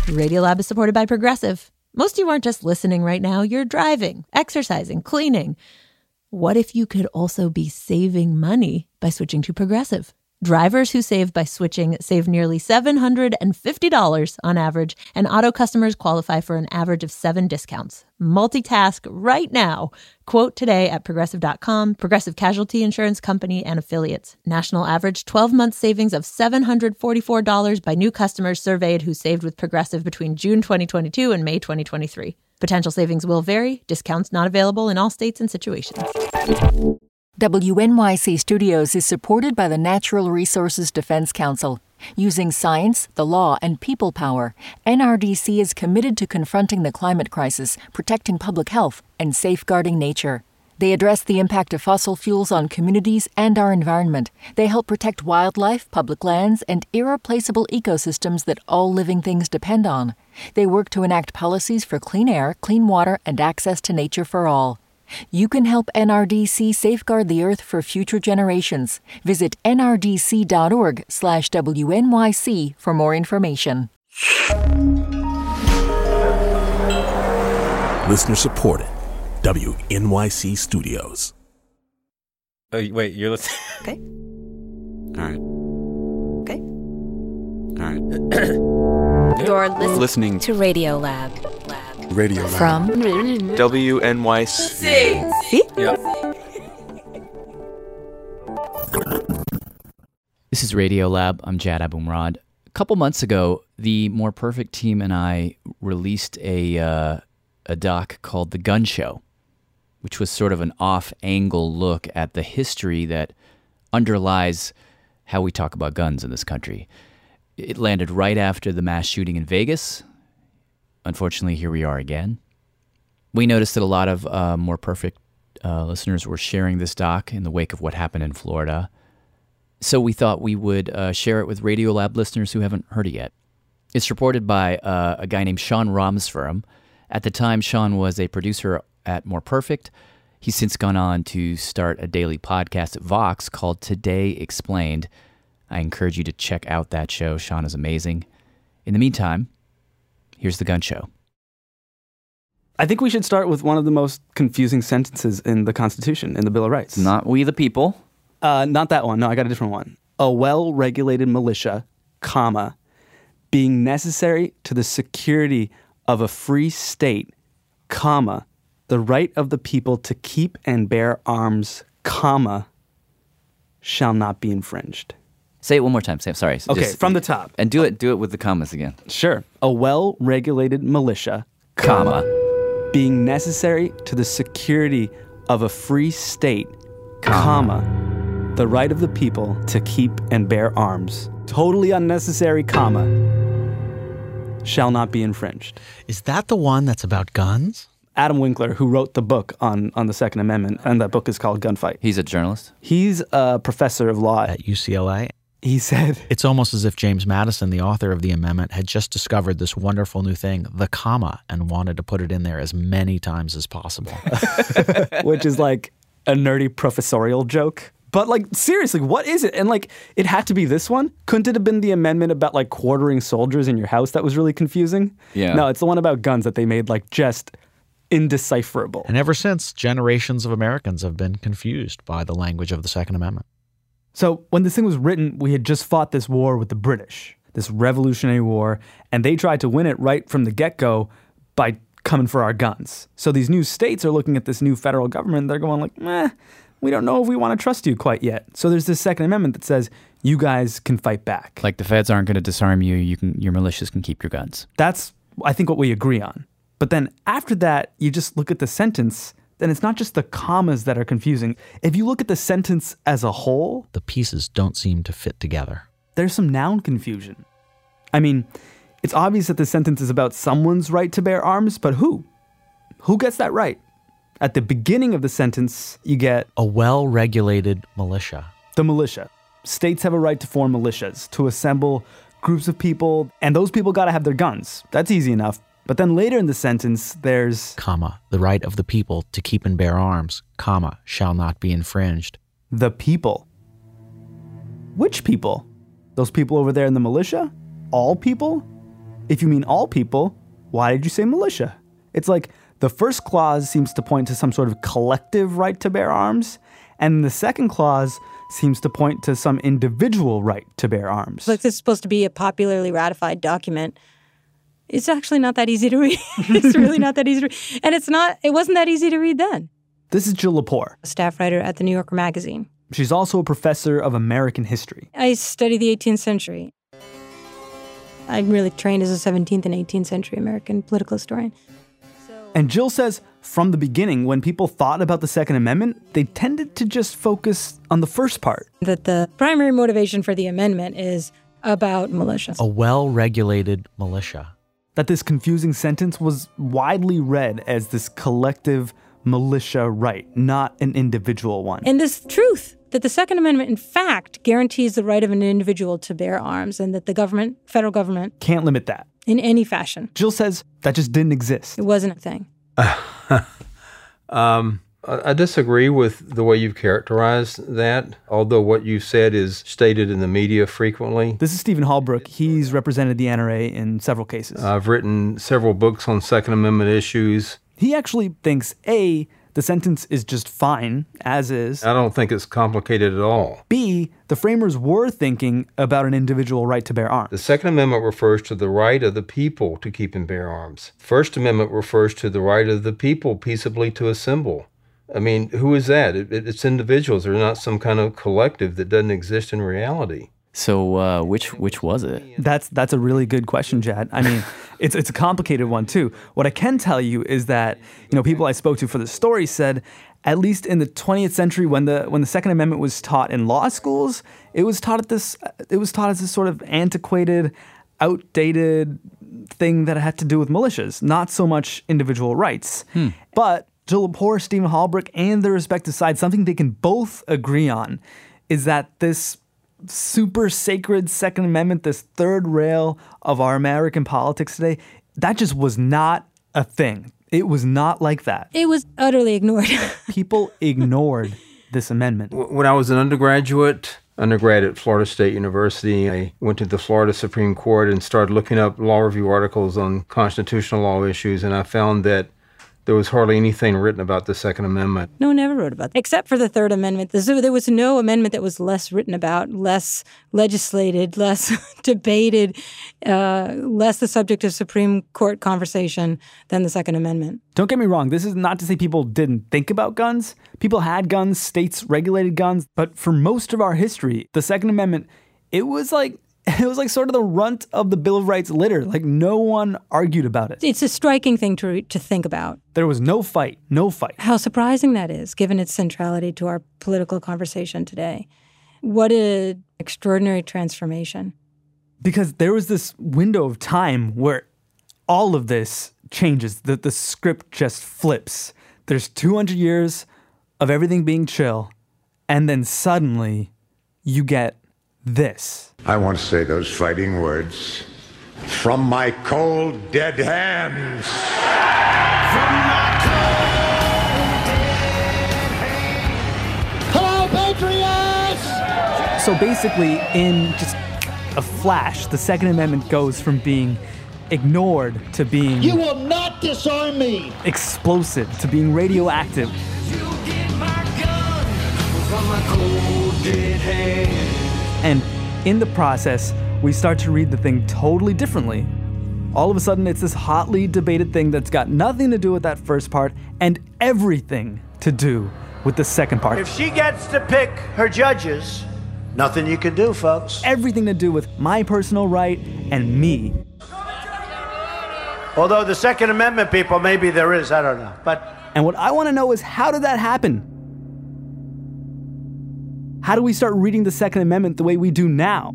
Radiolab is supported by Progressive. Most of you aren't just listening right now, you're driving, exercising, cleaning. What if you could also be saving money by switching to Progressive? Drivers who save by switching save nearly $750 on average, and auto customers qualify for an average of 7 discounts. Multitask right now. Quote today at Progressive.com. Progressive Casualty Insurance Company and Affiliates. National average 12-month savings of $744 by new customers surveyed who saved with Progressive between June 2022 and May 2023. Potential savings will vary. Discounts not available in all states and situations. WNYC Studios is supported by the Natural Resources Defense Council. Using science, the law, and people power, NRDC is committed to confronting the climate crisis, protecting public health, and safeguarding nature. They address the impact of fossil fuels on communities and our environment. They help protect wildlife, public lands, and irreplaceable ecosystems that all living things depend on. They work to enact policies for clean air, clean water, and access to nature for all. You can help NRDC safeguard the Earth for future generations. Visit nrdc.org/WNYC for more information. Listener supported. WNYC Studios. Oh, wait, you're listening? Okay. All right. Okay. All right. You're listening to Radiolab. Radio From WNYC. See? Yep. This is Radiolab. I'm Jad Abumrad. A couple months ago, the More Perfect team and I released a doc called The Gun Show, which was sort of an off-angle look at the history that underlies how we talk about guns in this country. It landed right after the mass shooting in Vegas. Unfortunately, here we are again. We noticed that a lot of More Perfect listeners were sharing this doc in the wake of what happened in Florida. So we thought we would share it with Radiolab listeners who haven't heard it yet. It's reported by a guy named Sean Ramsforum. At the time, Sean was a producer at More Perfect. He's since gone on to start a daily podcast at Vox called Today Explained. I encourage you to check out that show. Sean is amazing. In the meantime, here's The Gun Show. I think we should start with one of the most confusing sentences in the Constitution, in the Bill of Rights. Not we the people. Not that one. No, I got a different one. A well-regulated militia, comma, being necessary to the security of a free state, comma, the right of the people to keep and bear arms, comma, shall not be infringed. Say it one more time. Sorry. Okay, from the top. And do it with the commas again. Sure. A well-regulated militia, comma, being necessary to the security of a free state, comma, the right of the people to keep and bear arms, totally unnecessary, comma, shall not be infringed. Is that the one that's about guns? Adam Winkler, who wrote the book on the Second Amendment, and that book is called Gunfight. He's a journalist? He's a professor of law At UCLA? He said, It's almost as if James Madison, the author of the amendment, had just discovered this wonderful new thing, the comma, and wanted to put it in there as many times as possible. which is like a nerdy professorial joke. But like, seriously, what is it? And like, it had to be this one? Couldn't it have been the amendment about like quartering soldiers in your house that was really confusing? Yeah. No, it's the one about guns that they made like just indecipherable. And ever since, generations of Americans have been confused by the language of the Second Amendment. So when this thing was written, we had just fought this war with the British, this Revolutionary War, and they tried to win it right from the get-go by coming for our guns. So these new states are looking at this new federal government, they're going like, we don't know if we want to trust you quite yet. So there's this Second Amendment that says you guys can fight back. Like the feds aren't going to disarm you, your militias can keep your guns. That's, I think, what we agree on. But then after that, you just look at the sentence, then it's not just the commas that are confusing. If you look at the sentence as a whole, The pieces don't seem to fit together. there's some noun confusion. I mean, it's obvious that the sentence is about someone's right to bear arms, but who? Who gets that right? At the beginning of the sentence, you get A well-regulated militia. the militia. States have a right to form militias, to assemble groups of people, and those people got to have their guns. That's easy enough. But then later in the sentence, there's Comma, the right of the people to keep and bear arms, comma, shall not be infringed. the people. Which people? Those people over there in the militia? All people? if you mean all people, why did you say militia? It's like the first clause seems to point to some sort of collective right to bear arms, and the second clause seems to point to some individual right to bear arms. Like this is supposed to be a popularly ratified document. It's actually not that easy to read. It's really not that easy to read. And it wasn't that easy to read then. This is Jill Lepore, A staff writer at the New Yorker magazine. She's also a professor of American history. I study the 18th century. I'm really trained as a 17th and 18th century American political historian. And Jill says from the beginning, when people thought about the Second Amendment, they tended to just focus on the first part. That the primary motivation for the amendment is about militia. A well-regulated militia. That this confusing sentence was widely read as this collective militia right, not an individual one. And this truth that the Second Amendment, in fact, guarantees the right of an individual to bear arms and that the government, federal government, can't limit that in any fashion. Jill says that just didn't exist. It wasn't a thing. I disagree with the way you've characterized that, although what you've said is stated in the media frequently. This is Stephen Halbrook. He's represented the NRA in several cases. I've written several books on Second Amendment issues. He actually thinks, A, the sentence is just fine, as is. I don't think it's complicated at all. B, the framers were thinking about an individual right to bear arms. The Second Amendment refers to the right of the people to keep and bear arms. First Amendment refers to the right of the people peaceably to assemble. I mean, who is that? It's individuals. They're not some kind of collective that doesn't exist in reality. So which was it? That's a really good question, Jad. I mean, it's a complicated one too. What I can tell you is that, people I spoke to for the story said, at least in the 20th century, when the Second Amendment was taught in law schools, it was taught as this sort of antiquated, outdated thing that had to do with militias, not so much individual rights. But Jill Lepore, Stephen Halbrook, and their respective sides, something they can both agree on is that this super sacred Second Amendment, this third rail of our American politics today, that just was not a thing. It was not like that. It was utterly ignored. People ignored this amendment. When I was an undergrad at Florida State University, I went to the Florida Supreme Court and started looking up law review articles on constitutional law issues, and I found that there was hardly anything written about the Second Amendment. No one ever wrote about it, except for the Third Amendment. There was no amendment that was less written about, less legislated, less debated, less the subject of Supreme Court conversation than the Second Amendment. Don't get me wrong. This is not to say people didn't think about guns. People had guns, states regulated guns. But for most of our history, the Second Amendment, it was like sort of the runt of the Bill of Rights litter. Like, no one argued about it. It's a striking thing to think about. There was no fight. How surprising that is, given its centrality to our political conversation today. What an extraordinary transformation. Because there was this window of time where all of this changes. The script just flips. There's 200 years of everything being chill, and then suddenly you get this. I want to say those fighting words. From my cold, dead hands. From my cold, dead hands. Hello, patriots! So basically, in just a flash, the Second Amendment goes from being ignored to being... You will not disarm me! Explosive, to being radioactive. You get my gun from my cold, dead hands. And in the process, we start to read the thing totally differently. All of a sudden, it's this hotly debated thing that's got nothing to do with that first part and everything to do with the second part. If she gets to pick her judges, nothing you can do, folks. Everything to do with my personal right and me. Although the Second Amendment people, maybe there is, I don't know. And what I want to know is, how did that happen? How do we start reading the Second Amendment the way we do now?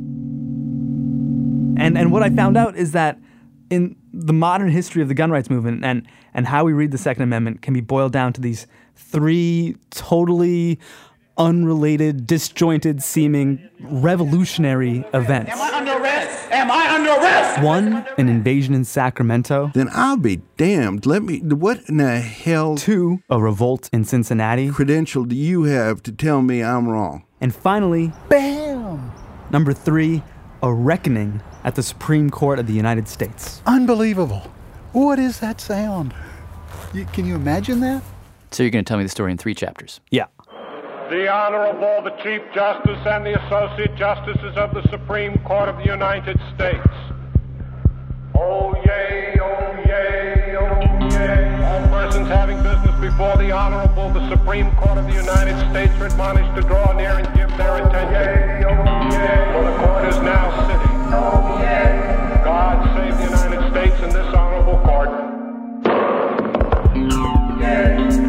And what I found out is that in the modern history of the gun rights movement and how we read the Second Amendment can be boiled down to these three totally unrelated, disjointed seeming revolutionary events. Am I under arrest? Am I under arrest? One, an invasion in Sacramento. Then I'll be damned. What in the hell? Two, a revolt in Cincinnati. Credential do you have to tell me I'm wrong? And finally, bam! Number three, a reckoning at the Supreme Court of the United States. Unbelievable. What is that sound? Can you imagine that? So you're going to tell me the story in 3 chapters? Yeah. The Honorable, the Chief Justice and the Associate Justices of the Supreme Court of the United States. Oh, yay, oh, yay, oh, yay. All persons having business before the Honorable, the Supreme Court of the United States are admonished to draw near and give their attention. Oh, yay, for the court is now sitting. Oh, yay. God save the United States and this honorable court. Oh, yay.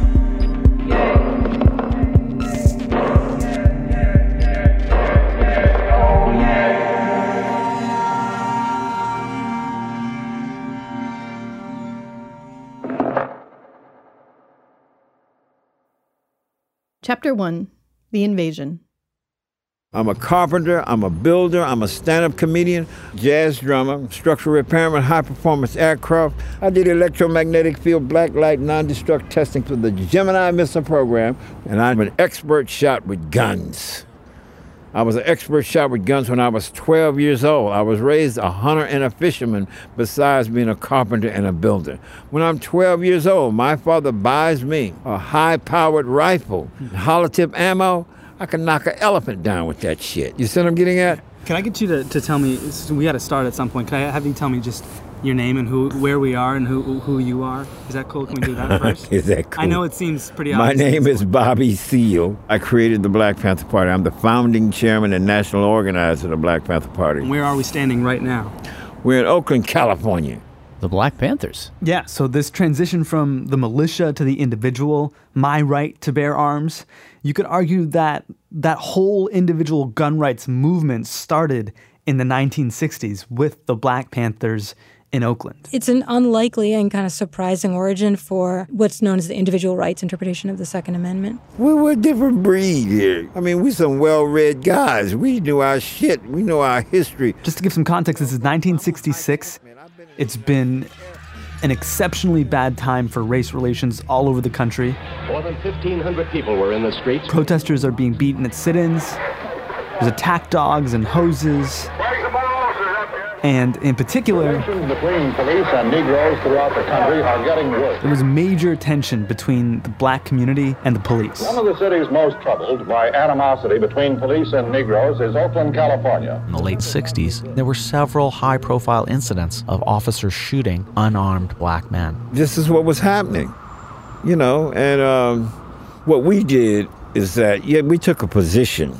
Chapter 1, The Invasion. I'm a carpenter, I'm a builder, I'm a stand-up comedian, jazz drummer, structural repairman, high-performance aircraft. I did electromagnetic field black light non-destruct testing for the Gemini missile program, and I'm an expert shot with guns. I was an expert shot with guns when I was 12 years old. I was raised a hunter and a fisherman besides being a carpenter and a builder. When I'm 12 years old, my father buys me a high-powered rifle, hollow-tip ammo. I can knock an elephant down with that shit. You see what I'm getting at? Can I get you to tell me, we got to start at some point, can I have you tell me just your name and where we are and who you are? Is that cool? Can we do that first? Is that cool? I know it seems pretty My obvious. name is Bobby Seale. I created the Black Panther Party. I'm the founding chairman and national organizer of the Black Panther Party. And where are we standing right now? We're in Oakland, California. The Black Panthers? Yeah, so this transition from the militia to the individual, my right to bear arms, you could argue that that whole individual gun rights movement started in the 1960s with the Black Panthers in Oakland. It's an unlikely and kind of surprising origin for what's known as the individual rights interpretation of the Second Amendment. We're a different breed here. I mean, we're some well-read guys. We knew our shit. We know our history. Just to give some context, this is 1966. It's been an exceptionally bad time for race relations all over the country. More than 1,500 people were in the streets. Protesters are being beaten at sit-ins. There's attack dogs and hoses. And in particular, Relations between police and Negroes throughout the country are getting worse. there was major tension between the black community and the police. One of the cities most troubled by animosity between police and Negroes is Oakland, California. In the late 60s, there were several high-profile incidents of officers shooting unarmed black men. This is what was happening, you know, and what we did is that, we took a position.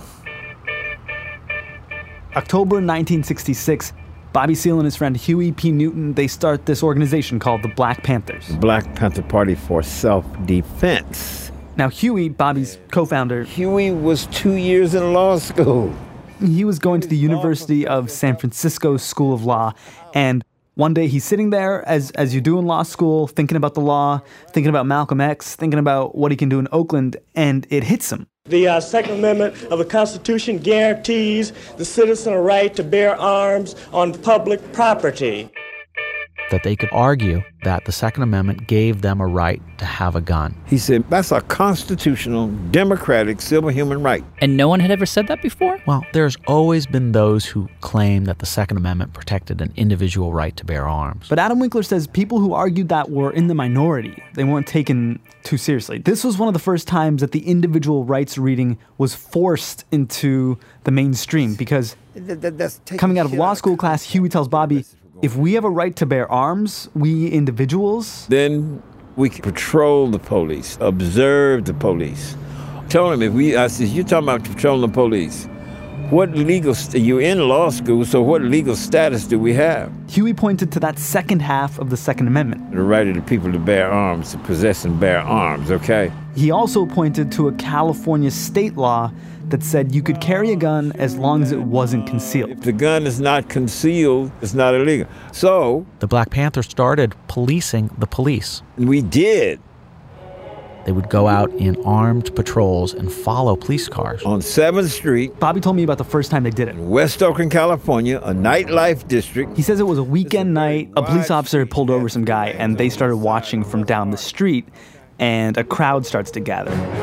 October 1966, Bobby Seale and his friend Huey P. Newton, they start this organization called the Black Panthers. The Black Panther Party for Self-Defense. Now, Huey, Bobby's co-founder... Huey was 2 years in law school. He was going to the University of San Francisco School of Law, and one day he's sitting there, as you do in law school, thinking about the law, thinking about Malcolm X, thinking about what he can do in Oakland, and it hits him. The Second Amendment of the Constitution guarantees the citizen a right to bear arms on public property. That they could argue that the Second Amendment gave them a right to have a gun. He said, that's a constitutional, democratic, civil human right. And no one had ever said that before? Well, there's always been those who claim that the Second Amendment protected an individual right to bear arms. But Adam Winkler says people who argued that were in the minority. They weren't taken too seriously. This was one of the first times that the individual rights reading was forced into the mainstream because coming out of law school class, Huey tells Bobby, if we have a right to bear arms, we individuals... Then we can patrol the police, observe the police. Tell him, I said, you're talking about patrolling the police. What legal, you're in law school, so what legal status do we have? Huey pointed to that second half of the Second Amendment. The right of the people to bear arms, to possess and bear arms, okay? He also pointed to a California state law that said you could carry a gun as long as it wasn't concealed. If the gun is not concealed, it's not illegal. So... the Black Panthers started policing the police. We did. They would go out in armed patrols and follow police cars. On 7th Street. Bobby told me about the first time they did it. In West Oakland, California, a nightlife district. He says it was a weekend night. A police officer had pulled over some guy, and they started watching from down the street, and a crowd starts to gather.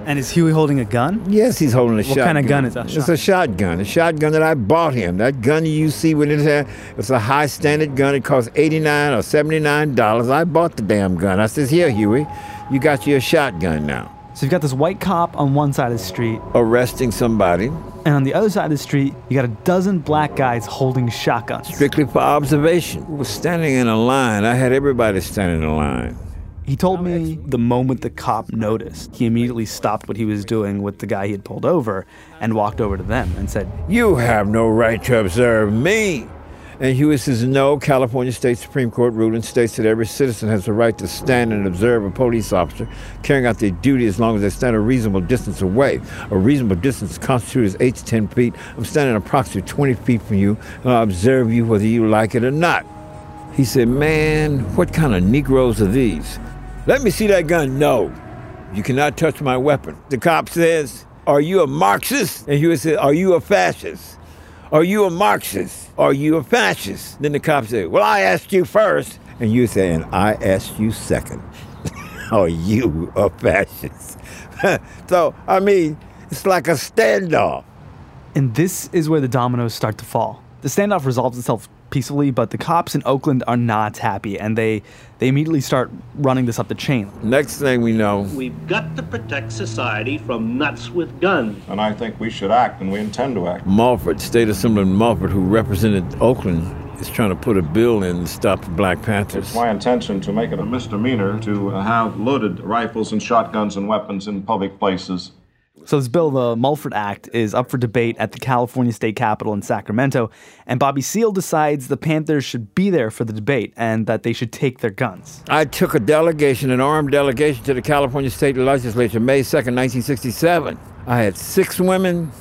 And is Huey holding a gun? Yes, he's holding a shotgun. What kind of gun is that? It's a shotgun. A shotgun that I bought him. That gun you see with it there, it's a high standard gun. It costs $89 or $79. I bought the damn gun. I says, here, Huey, you got your shotgun now. So you've got this white cop on one side of the street. Arresting somebody. And on the other side of the street, you got a dozen black guys holding shotguns. Strictly for observation. We were standing in a line. I had everybody standing in a line. He told me the moment the cop noticed, he immediately stopped what he was doing with the guy he had pulled over and walked over to them and said, "You have no right to observe me." And Huey says, no, California State Supreme Court ruling states that every citizen has the right to stand and observe a police officer carrying out their duty as long as they stand a reasonable distance away. A reasonable distance constituted is 8 to 10 feet. I'm standing approximately 20 feet from you, and I'll observe you whether you like it or not. He said, man, what kind of Negroes are these? Let me see that gun. No, you cannot touch my weapon. The cop says, are you a Marxist? And Huey said, are you a fascist? Are you a Marxist? Are you a fascist? Then the cop said, well, I asked you first. And you say, and I asked you second. Are you a fascist? So, I mean, it's like a standoff. And this is where the dominoes start to fall. The standoff resolves itself peacefully, but the cops in Oakland are not happy, and they immediately start running this up the chain. Next thing we know, we've got to protect society from nuts with guns. And I think we should act, and we intend to act. Mulford, State Assemblyman Mulford, who represented Oakland, is trying to put a bill in to stop the Black Panthers. It's my intention to make it a misdemeanor to have loaded rifles and shotguns and weapons in public places. So this bill, the Mulford Act, is up for debate at the California State Capitol in Sacramento, and Bobby Seale decides the Panthers should be there for the debate and that they should take their guns. I took a delegation, an armed delegation, to the California State Legislature May 2nd, 1967. I had 6 women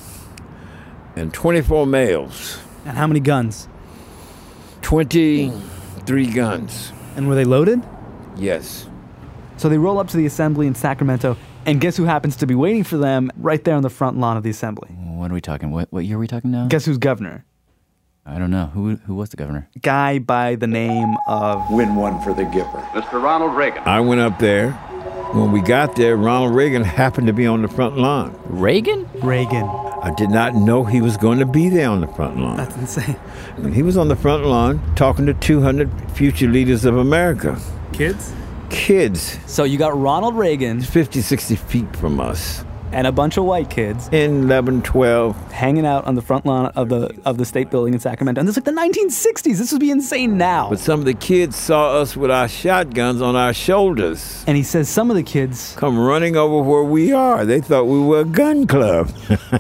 and 24 males. And how many guns? 23 guns. And were they loaded? Yes. So they roll up to the assembly in Sacramento, and guess who happens to be waiting for them right there on the front lawn of the assembly? What are we talking? What year are we talking now? Guess who's governor? I don't know. Who was the governor? A guy by the name of... Win one for the Gipper. Mr. Ronald Reagan. I went up there. When we got there, Ronald Reagan happened to be on the front lawn. Reagan? Reagan. I did not know he was going to be there on the front lawn. That's insane. And he was on the front lawn talking to 200 future leaders of America. Kids? Kids. So you got Ronald Reagan 50, 60 feet from us. And a bunch of white kids. 11, 12. Hanging out on the front lawn of the state building in Sacramento. And this is like the 1960s. This would be insane now. But some of the kids saw us with our shotguns on our shoulders. And he says some of the kids come running over where we are. They thought we were a gun club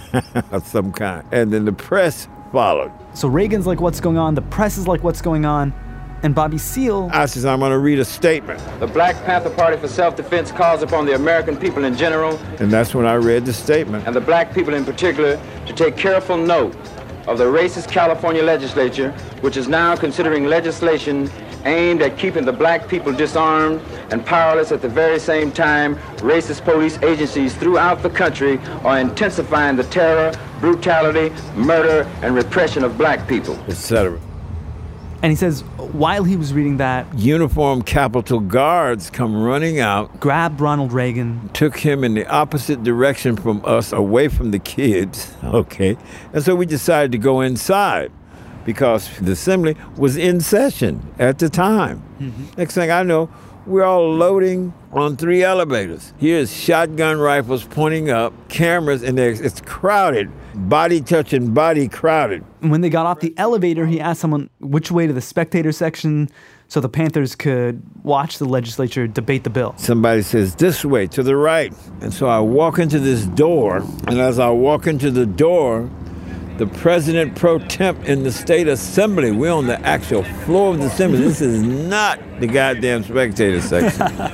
of some kind. And then the press followed. So Reagan's like, what's going on? The press is like, what's going on? And Bobby Seale... I says, I'm going to read a statement. The Black Panther Party for Self-Defense calls upon the American people in general... And that's when I read the statement. ...and the black people in particular to take careful note of the racist California legislature, which is now considering legislation aimed at keeping the black people disarmed and powerless at the very same time racist police agencies throughout the country are intensifying the terror, brutality, murder, and repression of black people, etc. And he says, while he was reading that, uniformed Capitol guards come running out, grabbed Ronald Reagan, took him in the opposite direction from us, away from the kids, okay? And so we decided to go inside because the assembly was in session at the time. Mm-hmm. Next thing I know, we're all loading on 3 elevators. Here's shotgun rifles pointing up, cameras, and it's crowded. Body touching body crowded. When they got off the elevator, he asked someone which way to the spectator section so the Panthers could watch the legislature debate the bill. Somebody says, this way, to the right. And so I walk into this door, and as I walk into the door, the president pro temp in the state assembly, we're on the actual floor of the assembly. This is not the goddamn spectator section.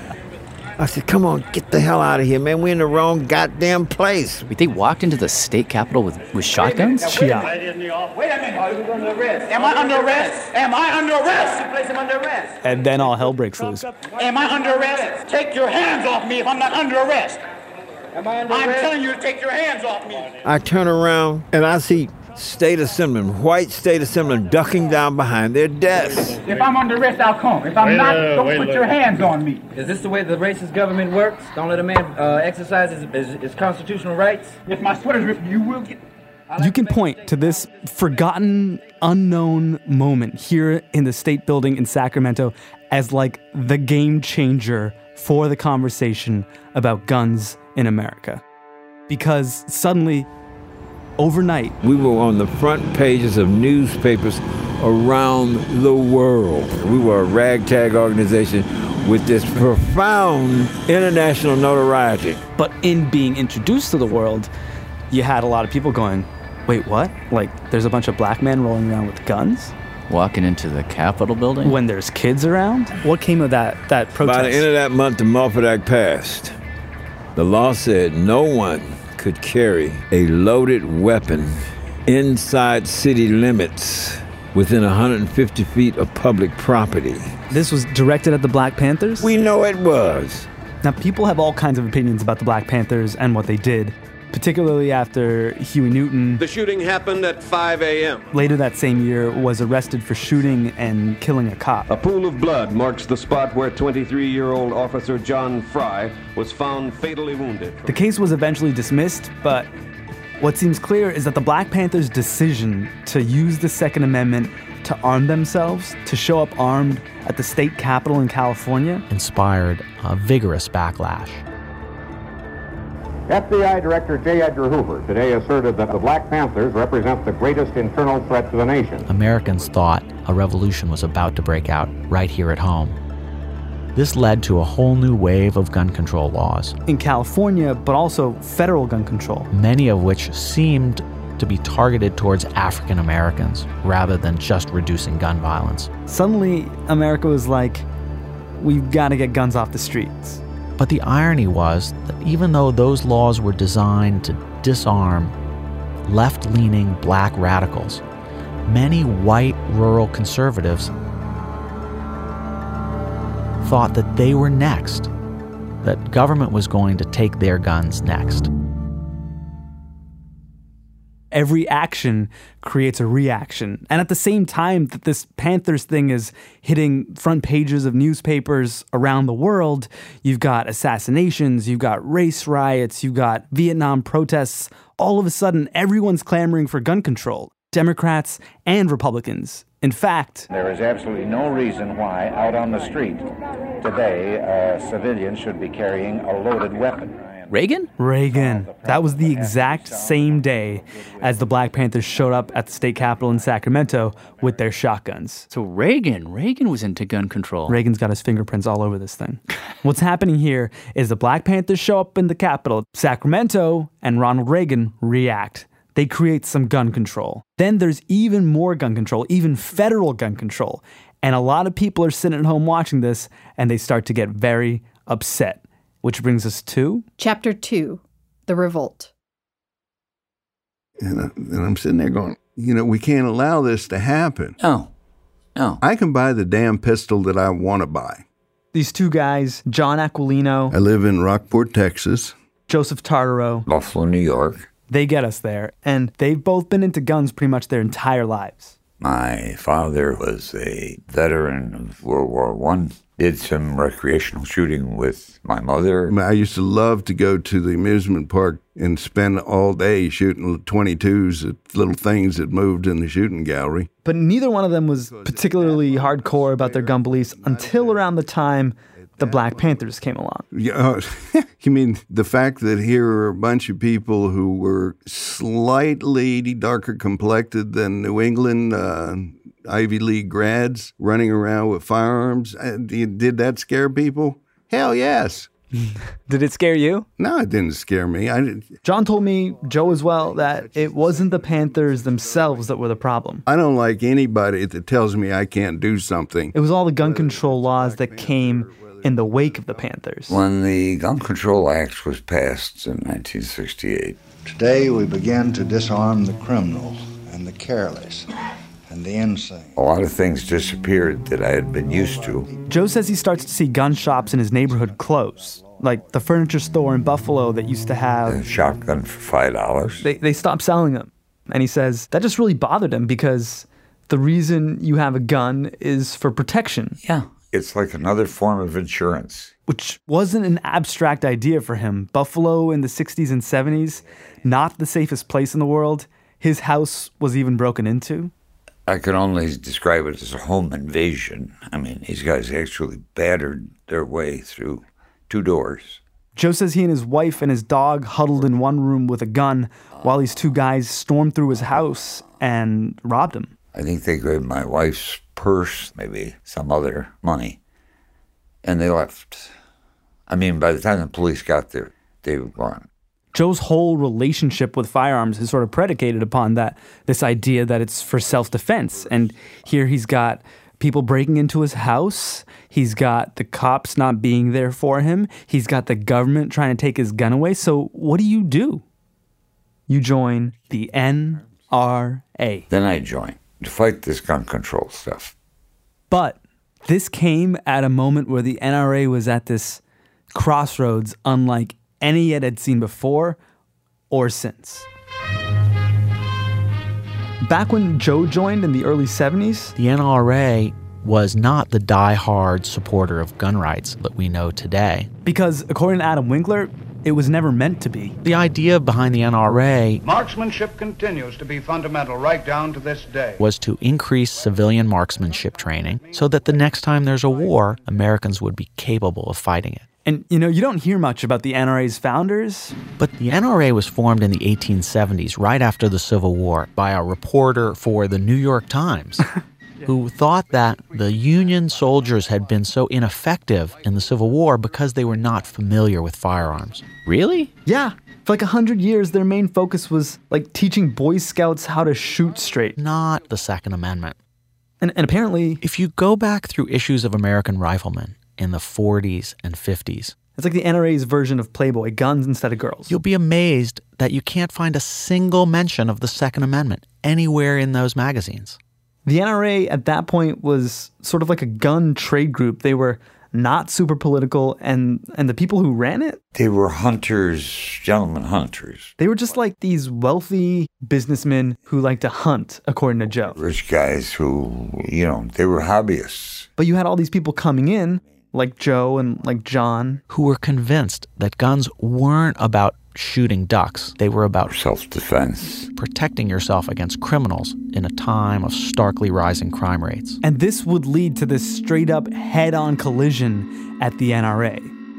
I said, come on, get the hell out of here, man. We're in the wrong goddamn place. Wait, they walked into the state capitol with shotguns? Yeah. Wait a minute. Are you under arrest? Am I under arrest? Am I under arrest? You place him under arrest. And then all hell breaks loose. Am I under arrest? Take your hands off me if I'm not under arrest. Am I under I'm arrest? telling you to take your hands off me. I turn around and I see state assemblymen, white state assemblymen ducking down behind their desks. If I'm under arrest, I'll come. If I'm not, don't put your hands on me. Is this the way the racist government works? Don't let a man exercise his constitutional rights? If my sweater's ripped, you will get... You can point to this forgotten, unknown moment here in the state building in Sacramento as like the game changer for the conversation about guns in America. Because suddenly, overnight, we were on the front pages of newspapers around the world. We were a ragtag organization with this profound international notoriety. But in being introduced to the world, you had a lot of people going, wait, what? Like, there's a bunch of black men rolling around with guns? Walking into the Capitol building? When there's kids around? What came of that protest? By the end of that month, the Mulford Act passed. The law said no one could carry a loaded weapon inside city limits within 150 feet of public property. This was directed at the Black Panthers? We know it was. Now, people have all kinds of opinions about the Black Panthers and what they did, particularly after Huey Newton. The shooting happened at 5 a.m. Later that same year, was arrested for shooting and killing a cop. A pool of blood marks the spot where 23-year-old Officer John Fry was found fatally wounded. The case was eventually dismissed, but what seems clear is that the Black Panthers' decision to use the Second Amendment to arm themselves, to show up armed at the state capitol in California, inspired a vigorous backlash. FBI Director J. Edgar Hoover today asserted that the Black Panthers represent the greatest internal threat to the nation. Americans thought a revolution was about to break out right here at home. This led to a whole new wave of gun control laws. In California, but also federal gun control. Many of which seemed to be targeted towards African Americans rather than just reducing gun violence. Suddenly, America was like, we've got to get guns off the streets. But the irony was that even though those laws were designed to disarm left-leaning black radicals, many white rural conservatives thought that they were next, that government was going to take their guns next. Every action creates a reaction. And at the same time that this Panthers thing is hitting front pages of newspapers around the world, you've got assassinations, you've got race riots, you've got Vietnam protests. All of a sudden, everyone's clamoring for gun control, Democrats and Republicans. In fact, there is absolutely no reason why out on the street today civilians should be carrying a loaded weapon. Reagan? Reagan. That was the exact same day as the Black Panthers showed up at the state capitol in Sacramento with their shotguns. So Reagan was into gun control. Reagan's got his fingerprints all over this thing. What's happening here is the Black Panthers show up in the Capitol, Sacramento, and Ronald Reagan react. They create some gun control. Then there's even more gun control, even federal gun control. And a lot of people are sitting at home watching this, and they start to get very upset. Which brings us to... Chapter 2, The Revolt. And I'm sitting there going, we can't allow this to happen. No. I can buy the damn pistol that I want to buy. These two guys, John Aquilino... I live in Rockport, Texas. Joseph Tartaro... Buffalo, New York. They get us there, and they've both been into guns pretty much their entire lives. My father was a veteran of World War I. Did some recreational shooting with my mother. I used to love to go to the amusement park and spend all day shooting 22s at little things that moved in the shooting gallery. But neither one of them was particularly hardcore about their gun beliefs until around the time the Black Panthers came along. You mean the fact that here are a bunch of people who were slightly darker complected than New England Ivy League grads running around with firearms? Did that scare people? Hell yes. Did it scare you? No, it didn't scare me. John told me, Joe as well, that it wasn't the Panthers themselves that were the problem. I don't like anybody that tells me I can't do something. It was all the gun control laws that came in the wake of the Panthers. When the Gun Control Act was passed in 1968. Today we begin to disarm the criminals and the careless and the insane. A lot of things disappeared that I had been used to. Joe says he starts to see gun shops in his neighborhood close, like the furniture store in Buffalo that used to have... A shotgun for $5. They stopped selling them. And he says that just really bothered him because the reason you have a gun is for protection. Yeah. It's like another form of insurance. Which wasn't an abstract idea for him. Buffalo in the 60s and 70s, not the safest place in the world. His house was even broken into. I can only describe it as a home invasion. I mean, these guys actually battered their way through 2 doors. Joe says he and his wife and his dog huddled in one room with a gun while these 2 guys stormed through his house and robbed him. I think they grabbed my wife's purse, maybe some other money, and they left. I mean, by the time the police got there, they were gone. Joe's whole relationship with firearms is sort of predicated upon this idea that it's for self-defense. And here he's got people breaking into his house. He's got the cops not being there for him. He's got the government trying to take his gun away. So what do? You join the NRA. Then I joined to fight this gun control stuff. But this came at a moment where the NRA was at this crossroads unlike any it had seen before or since. Back when Joe joined in the early 70s, the NRA was not the die-hard supporter of gun rights that we know today. Because according to Adam Winkler, it was never meant to be. The idea behind the NRA Marksmanship continues to be fundamental right down to this day. Was to increase civilian marksmanship training so that the next time there's a war, Americans would be capable of fighting it. And, you don't hear much about the NRA's founders. But the NRA was formed in the 1870s, right after the Civil War, by a reporter for the New York Times who thought that the Union soldiers had been so ineffective in the Civil War because they were not familiar with firearms. Really? Yeah. For like 100 years, their main focus was like teaching Boy Scouts how to shoot straight. Not the Second Amendment. And apparently, if you go back through issues of American Rifleman in the 40s and 50s, it's like the NRA's version of Playboy, guns instead of girls. You'll be amazed that you can't find a single mention of the Second Amendment anywhere in those magazines. The NRA at that point was sort of like a gun trade group. They were not super political, and the people who ran it, they were hunters, gentlemen hunters. They were just like these wealthy businessmen who like to hunt, according to Joe. Rich guys who, they were hobbyists. But you had all these people coming in, like Joe and like John, who were convinced that guns weren't about shooting ducks. They were about self-defense, protecting yourself against criminals in a time of starkly rising crime rates. And this would lead to this straight-up head-on collision at the NRA.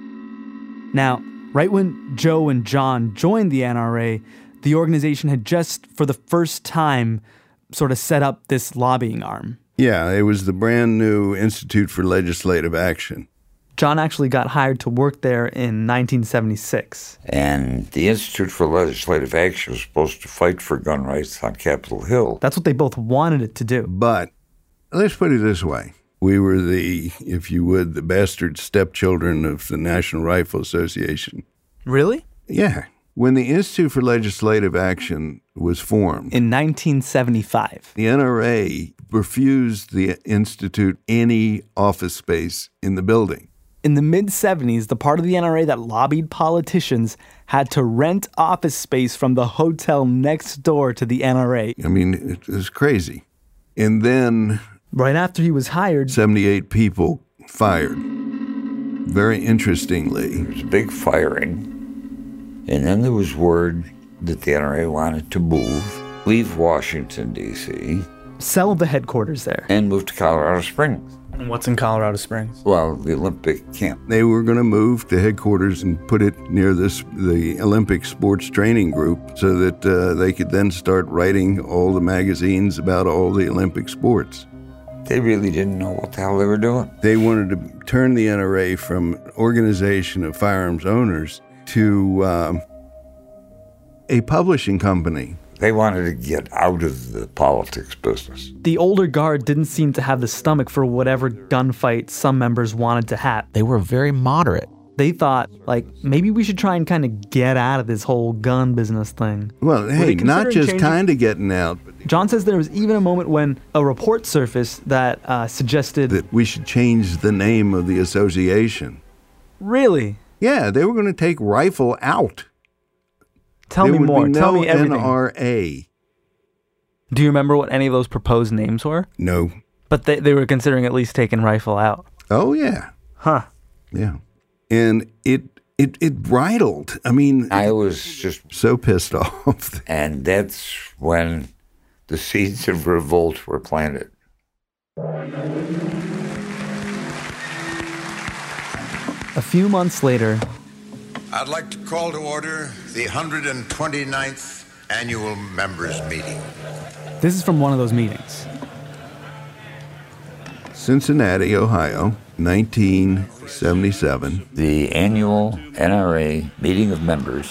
Now, right when Joe and John joined the NRA, the organization had just, for the first time, sort of set up this lobbying arm. Yeah, it was the brand new Institute for Legislative Action. John actually got hired to work there in 1976. And the Institute for Legislative Action was supposed to fight for gun rights on Capitol Hill. That's what they both wanted it to do. But let's put it this way. We were the, if you would, the bastard stepchildren of the National Rifle Association. Really? Yeah. When the Institute for Legislative Action was formed in 1975, the NRA refused the Institute any office space in the building. In the mid-'70s, the part of the NRA that lobbied politicians had to rent office space from the hotel next door to the NRA. I mean, it was crazy. And then, right after he was hired, 78 people fired. Very interestingly, there was a big firing. And then there was word that the NRA wanted to leave Washington, D.C., sell the headquarters there, and move to Colorado Springs. And what's in Colorado Springs? Well, the Olympic camp. They were going to move the headquarters and put it near the Olympic Sports Training Group so that they could then start writing all the magazines about all the Olympic sports. They really didn't know what the hell they were doing. They wanted to turn the NRA from an organization of firearms owners to a publishing company. They wanted to get out of the politics business. The older guard didn't seem to have the stomach for whatever gunfight some members wanted to have. They were very moderate. They thought, maybe we should try and kind of get out of this whole gun business thing. Well, hey, not just kind of getting out. John says there was even a moment when a report surfaced that suggested that we should change the name of the association. Really? Yeah, they were going to take rifle out. Tell me more. Tell me everything. NRA. Do you remember what any of those proposed names were? No. But they were considering at least taking Rifle out. Oh, yeah. Huh. Yeah. And it bridled. I mean, I was just so pissed off. And that's when the seeds of revolt were planted. A few months later, I'd like to call to order the 129th annual members meeting. this is from one of those meetings. Cincinnati, Ohio, 1977. The annual NRA meeting of members.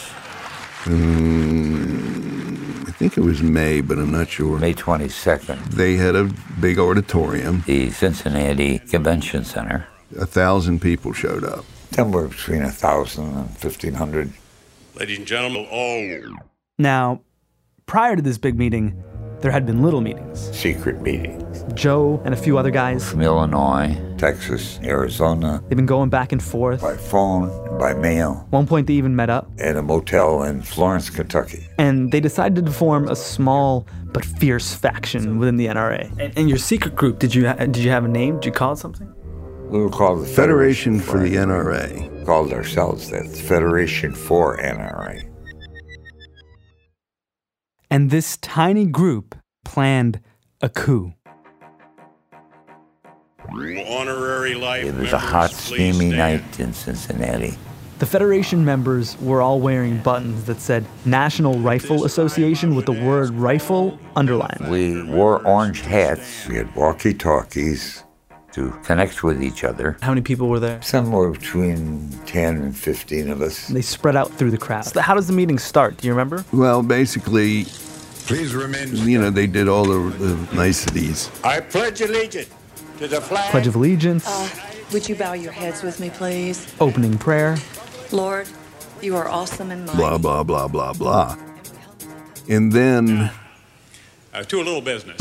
I think it was May, but I'm not sure. May 22nd. They had a big auditorium. The Cincinnati Convention Center. 1,000 people showed up. Somewhere between 1,000 and 1,500. Ladies and gentlemen, all. Now, prior to this big meeting, there had been little meetings. Secret meetings. Joe and a few other guys. From Illinois, Texas, Arizona. They've been going back and forth. By phone, by mail. One point they even met up. At a motel in Florence, Kentucky. And they decided to form a small but fierce faction within the NRA. And your secret group, did you have a name? Did you call it something? We were called the Federation for the NRA. Called ourselves that, Federation for NRA. And this tiny group planned a coup. Honorary life. It was a hot, steamy night in Cincinnati. The Federation members were all wearing buttons that said National Rifle Association with the word rifle underlined. We wore orange hats. We had walkie-talkies to connect with each other. How many people were there? Somewhere between 10 and 15 of us. They spread out through the crowd. So how does the meeting start? Do you remember? Well, basically, please remain. They did all the niceties. I pledge allegiance to the flag. Pledge of Allegiance. Would you bow your heads with me, please? Opening prayer. Lord, you are awesome and mighty. Blah, blah, blah, blah, blah. And then... To a little business.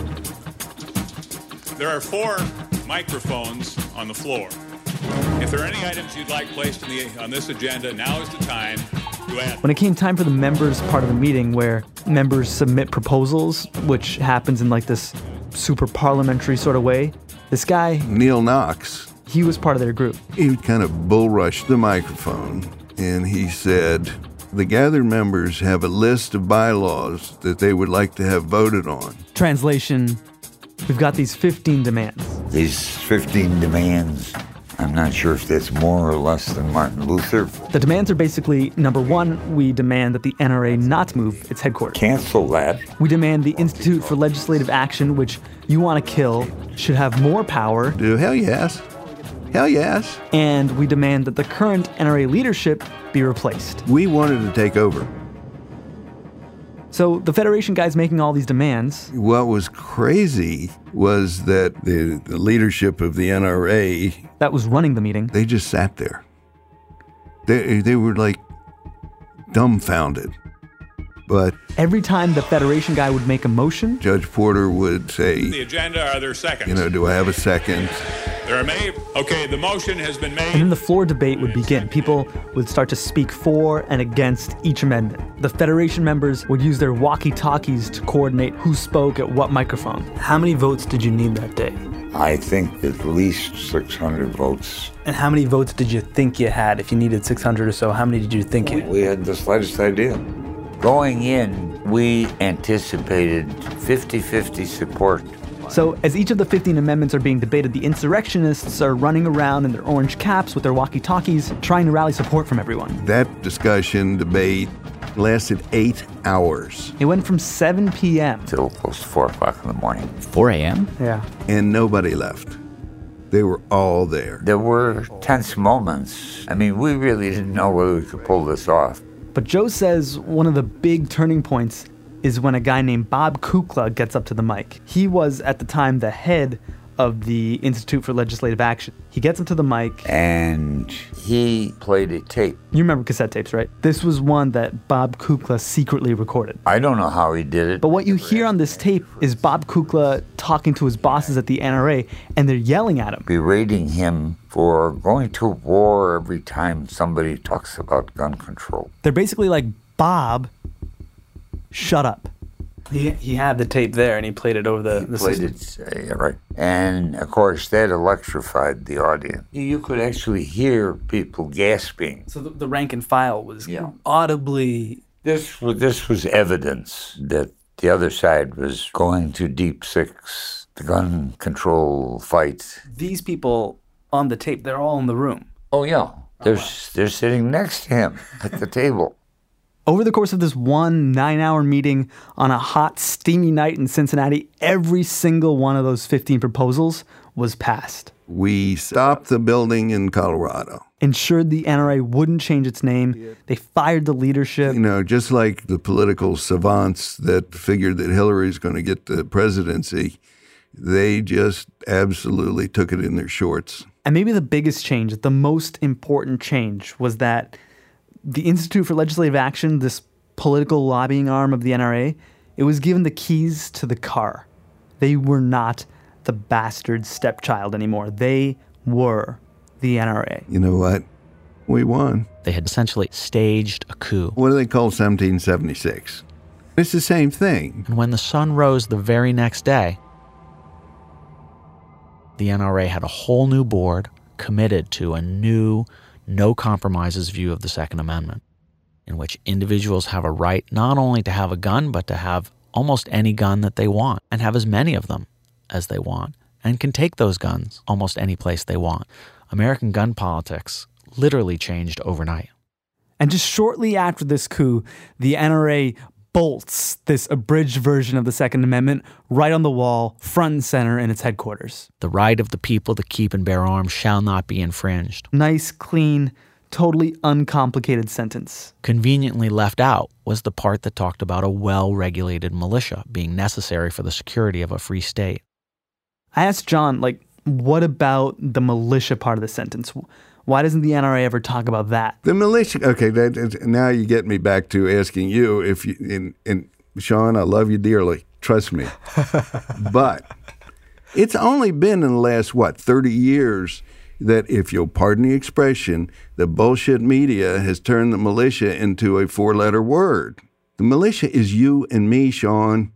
There are 4 microphones on the floor. If there are any items you'd like placed on this agenda, now is the time to add. When it came time for the members part of the meeting where members submit proposals, which happens in like this super parliamentary sort of way, this guy... Neil Knox. He was part of their group. He kind of bull rushed the microphone, and he said, the gathered members have a list of bylaws that they would like to have voted on. Translation, we've got these 15 demands. These 15 demands, I'm not sure if that's more or less than Martin Luther. The demands are basically, number 1, we demand that the NRA not move its headquarters. Cancel that. We demand the Institute for Legislative Action, which you want to kill, should have more power. Hell yes. Hell yes. And we demand that the current NRA leadership be replaced. We wanted to take over. So the Federation guys making all these demands. What was crazy was that the leadership of the NRA... that was running the meeting. They just sat there. They were like dumbfounded. But every time the Federation guy would make a motion, Judge Porter would say, the agenda, are there seconds? Do I have a second? There are many. Okay, the motion has been made. And then the floor debate would begin. People would start to speak for and against each amendment. The Federation members would use their walkie-talkies to coordinate who spoke at what microphone. How many votes did you need that day? I think at least 600 votes. And how many votes did you think you had? If you needed 600 or so, how many did you think you had? We had the slightest idea. Going in, we anticipated 50-50 support. So as each of the 15 amendments are being debated, the insurrectionists are running around in their orange caps with their walkie-talkies, trying to rally support from everyone. That debate lasted 8 hours. It went from 7 p.m. till close to 4 o'clock in the morning. 4 a.m.? Yeah. And nobody left. They were all there. There were tense moments. I mean, we really didn't know whether we could pull this off. But Joe says one of the big turning points is when a guy named Bob Kukla gets up to the mic. He was, at the time, the head of the Institute for Legislative Action. He gets up to the mic. And he played a tape. You remember cassette tapes, right? This was one that Bob Kukla secretly recorded. I don't know how he did it. But what you hear on this tape is Bob Kukla talking to his bosses at the NRA, and they're yelling at him. Berating him for going to war every time somebody talks about gun control. They're basically like, Bob, shut up. He had the tape there, and he played it over the system. Right. And, of course, that electrified the audience. You could actually hear people gasping. So the rank and file was audibly... This was evidence that the other side was going to Deep Six, the gun control fight. These people on the tape, they're all in the room. Oh, yeah. They're sitting next to him at the table. Over the course of this 9-hour meeting on a hot, steamy night in Cincinnati, every single one of those 15 proposals was passed. We stopped the building in Colorado. Ensured the NRA wouldn't change its name. They fired the leadership. You know, just like the political savants that figured that Hillary's going to get the presidency, they just absolutely took it in their shorts. And maybe the biggest change, the most important change, was that the Institute for Legislative Action, this political lobbying arm of the NRA, it was given the keys to the car. They were not the bastard stepchild anymore. They were the NRA. You know what? We won. They had essentially staged a coup. What do they call 1776? It's the same thing. And when the sun rose the very next day, the NRA had a whole new board committed to a new, no-compromises view of the Second Amendment, in which individuals have a right not only to have a gun, but to have almost any gun that they want, and have as many of them as they want, and can take those guns almost any place they want. American gun politics literally changed overnight. And just shortly after this coup, the NRA bolts this abridged version of the Second Amendment right on the wall, front and center in its headquarters. The right of the people to keep and bear arms shall not be infringed. Nice, clean, totally uncomplicated sentence. Conveniently left out was the part that talked about a well-regulated militia being necessary for the security of a free state. I asked John, what about the militia part of the sentence? Why doesn't the NRA ever talk about that? The militia, okay, now you get me back to asking you if you, and Sean, I love you dearly, trust me. But it's only been in the last, 30 years that, if you'll pardon the expression, the bullshit media has turned the militia into a 4-letter word. The militia is you and me, Sean.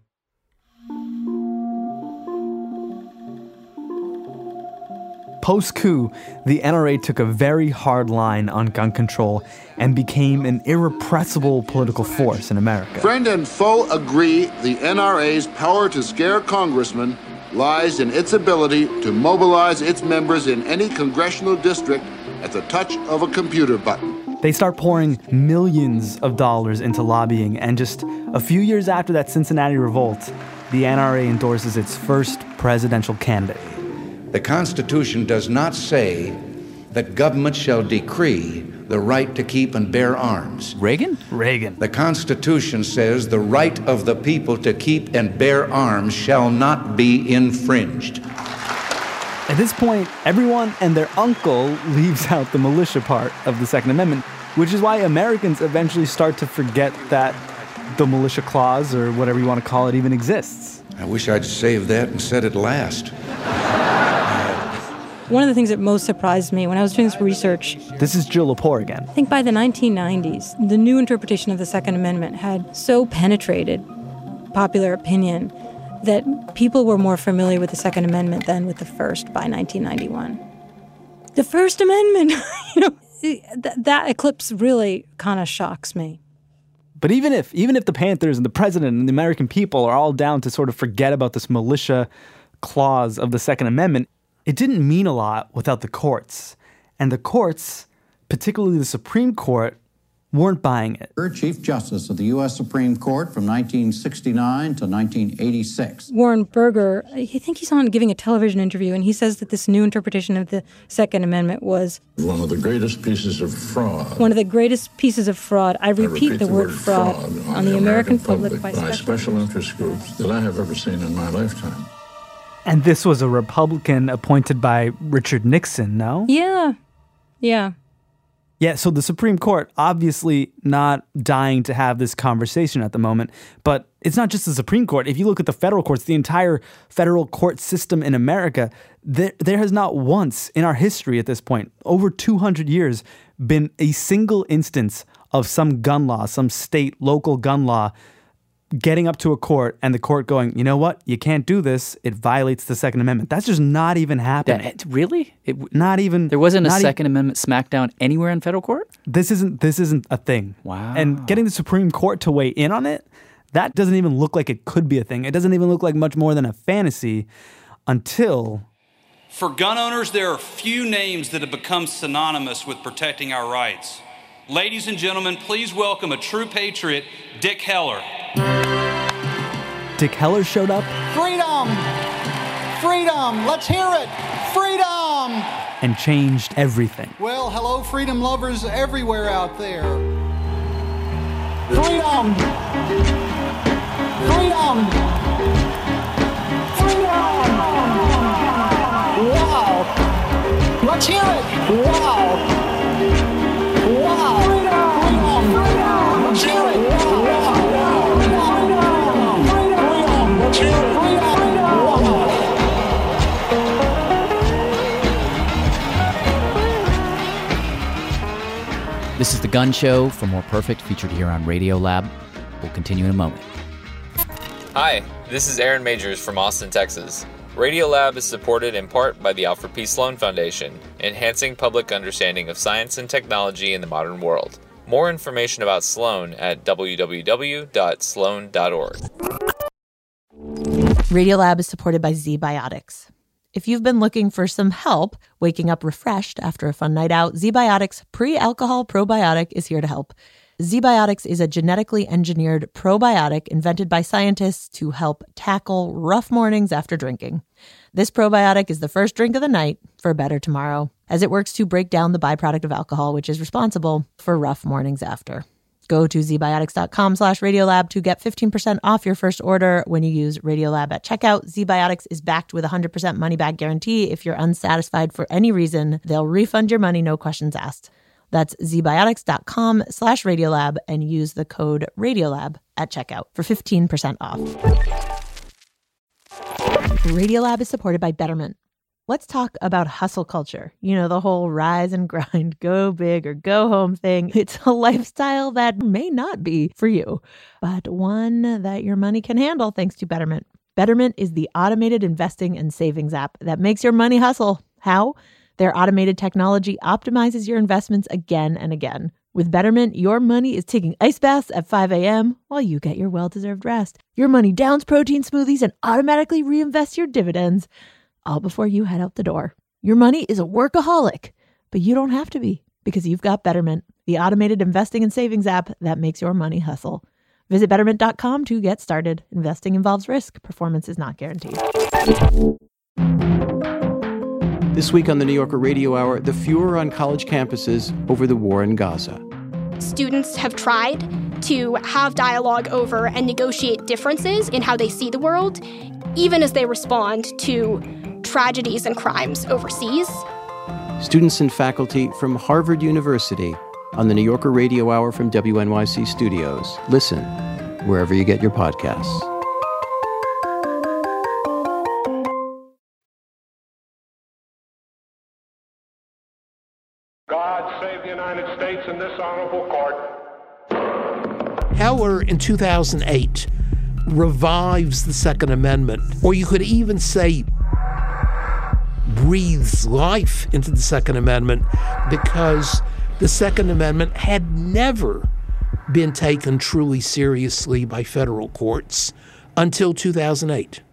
Post-coup, the NRA took a very hard line on gun control and became an irrepressible political force in America. Friend and foe agree the NRA's power to scare congressmen lies in its ability to mobilize its members in any congressional district at the touch of a computer button. They start pouring millions of dollars into lobbying, and just a few years after that Cincinnati revolt, the NRA endorses its first presidential candidate. The Constitution does not say that government shall decree the right to keep and bear arms. Reagan? Reagan. The Constitution says the right of the people to keep and bear arms shall not be infringed. At this point, everyone and their uncle leaves out the militia part of the Second Amendment, which is why Americans eventually start to forget that the militia clause, or whatever you want to call it, even exists. I wish I'd saved that and said it last. One of the things that most surprised me when I was doing this research... This is Jill Lepore again. I think by the 1990s, the new interpretation of the Second Amendment had so penetrated popular opinion that people were more familiar with the Second Amendment than with the First by 1991. The First Amendment, that eclipse really kind of shocks me. But even if the Panthers and the president and the American people are all down to sort of forget about this militia clause of the Second Amendment, it didn't mean a lot without the courts. And the courts, particularly the Supreme Court, weren't buying it. Chief Justice of the U.S. Supreme Court from 1969 to 1986. Warren Burger, I think he's on giving a television interview, and he says that this new interpretation of the Second Amendment was one of the greatest pieces of fraud. One of the greatest pieces of fraud. I repeat the word fraud on the American public by special interest groups that I have ever seen in my lifetime. And this was a Republican appointed by Richard Nixon, no? Yeah. Yeah, so the Supreme Court obviously not dying to have this conversation at the moment, but it's not just the Supreme Court. If you look at the federal courts, the entire federal court system in America, there has not once in our history at this point, over 200 years, been a single instance of some gun law, some state, local gun law getting up to a court and the court going, you know what? You can't do this. It violates the Second Amendment. That's just not even happening. Really? Not even. There wasn't a Second Amendment smackdown anywhere in federal court? This isn't a thing. Wow. And getting the Supreme Court to weigh in on it, that doesn't even look like it could be a thing. It doesn't even look like much more than a fantasy until... For gun owners, there are few names that have become synonymous with protecting our rights. Ladies and gentlemen, please welcome a true patriot, Dick Heller. Dick Heller showed up. Freedom! Freedom! Let's hear it! Freedom! And changed everything. Well, hello, freedom lovers everywhere out there. Freedom! Freedom! Freedom! Wow! Let's hear it! Wow! Wow! Freedom! Freedom! Let's hear it! Wow! Freedom! Freedom! Let's hear it! This is The Gun Show for More Perfect, featured here on Radiolab. We'll continue in a moment. Hi, this is Aaron Majors from Austin, Texas. Radiolab is supported in part by the Alfred P. Sloan Foundation, enhancing public understanding of science and technology in the modern world. More information about Sloan at www.sloan.org. Radiolab is supported by ZBiotics. If you've been looking for some help waking up refreshed after a fun night out, ZBiotics Pre-Alcohol Probiotic is here to help. ZBiotics is a genetically engineered probiotic invented by scientists to help tackle rough mornings after drinking. This probiotic is the first drink of the night for a better tomorrow, as it works to break down the byproduct of alcohol, which is responsible for rough mornings after. Go to zbiotics.com/Radiolab to get 15% off your first order when you use Radiolab at checkout. ZBiotics is backed with a 100% money-back guarantee. If you're unsatisfied for any reason, they'll refund your money, no questions asked. That's zbiotics.com/Radiolab and use the code Radiolab at checkout for 15% off. Radiolab is supported by Betterment. Let's talk about hustle culture. You know, the whole rise and grind, go big or go home thing. It's a lifestyle that may not be for you, but one that your money can handle thanks to Betterment. Betterment is the automated investing and savings app that makes your money hustle. How? Their automated technology optimizes your investments again and again. With Betterment, your money is taking ice baths at 5 a.m. while you get your well-deserved rest. Your money downs protein smoothies and automatically reinvests your dividends, all before you head out the door. Your money is a workaholic, but you don't have to be, because you've got Betterment, the automated investing and savings app that makes your money hustle. Visit Betterment.com to get started. Investing involves risk. Performance is not guaranteed. This week on the New Yorker Radio Hour, the furor on college campuses over the war in Gaza. Students have tried to have dialogue over and negotiate differences in how they see the world, even as they respond to tragedies and crimes overseas. Students and faculty from Harvard University on the New Yorker Radio Hour from WNYC Studios. Listen wherever you get your podcasts. God save the United States and this honorable court. Heller in 2008 revives the Second Amendment, or you could even say breathes life into the Second Amendment, because the Second Amendment had never been taken truly seriously by federal courts until 2008.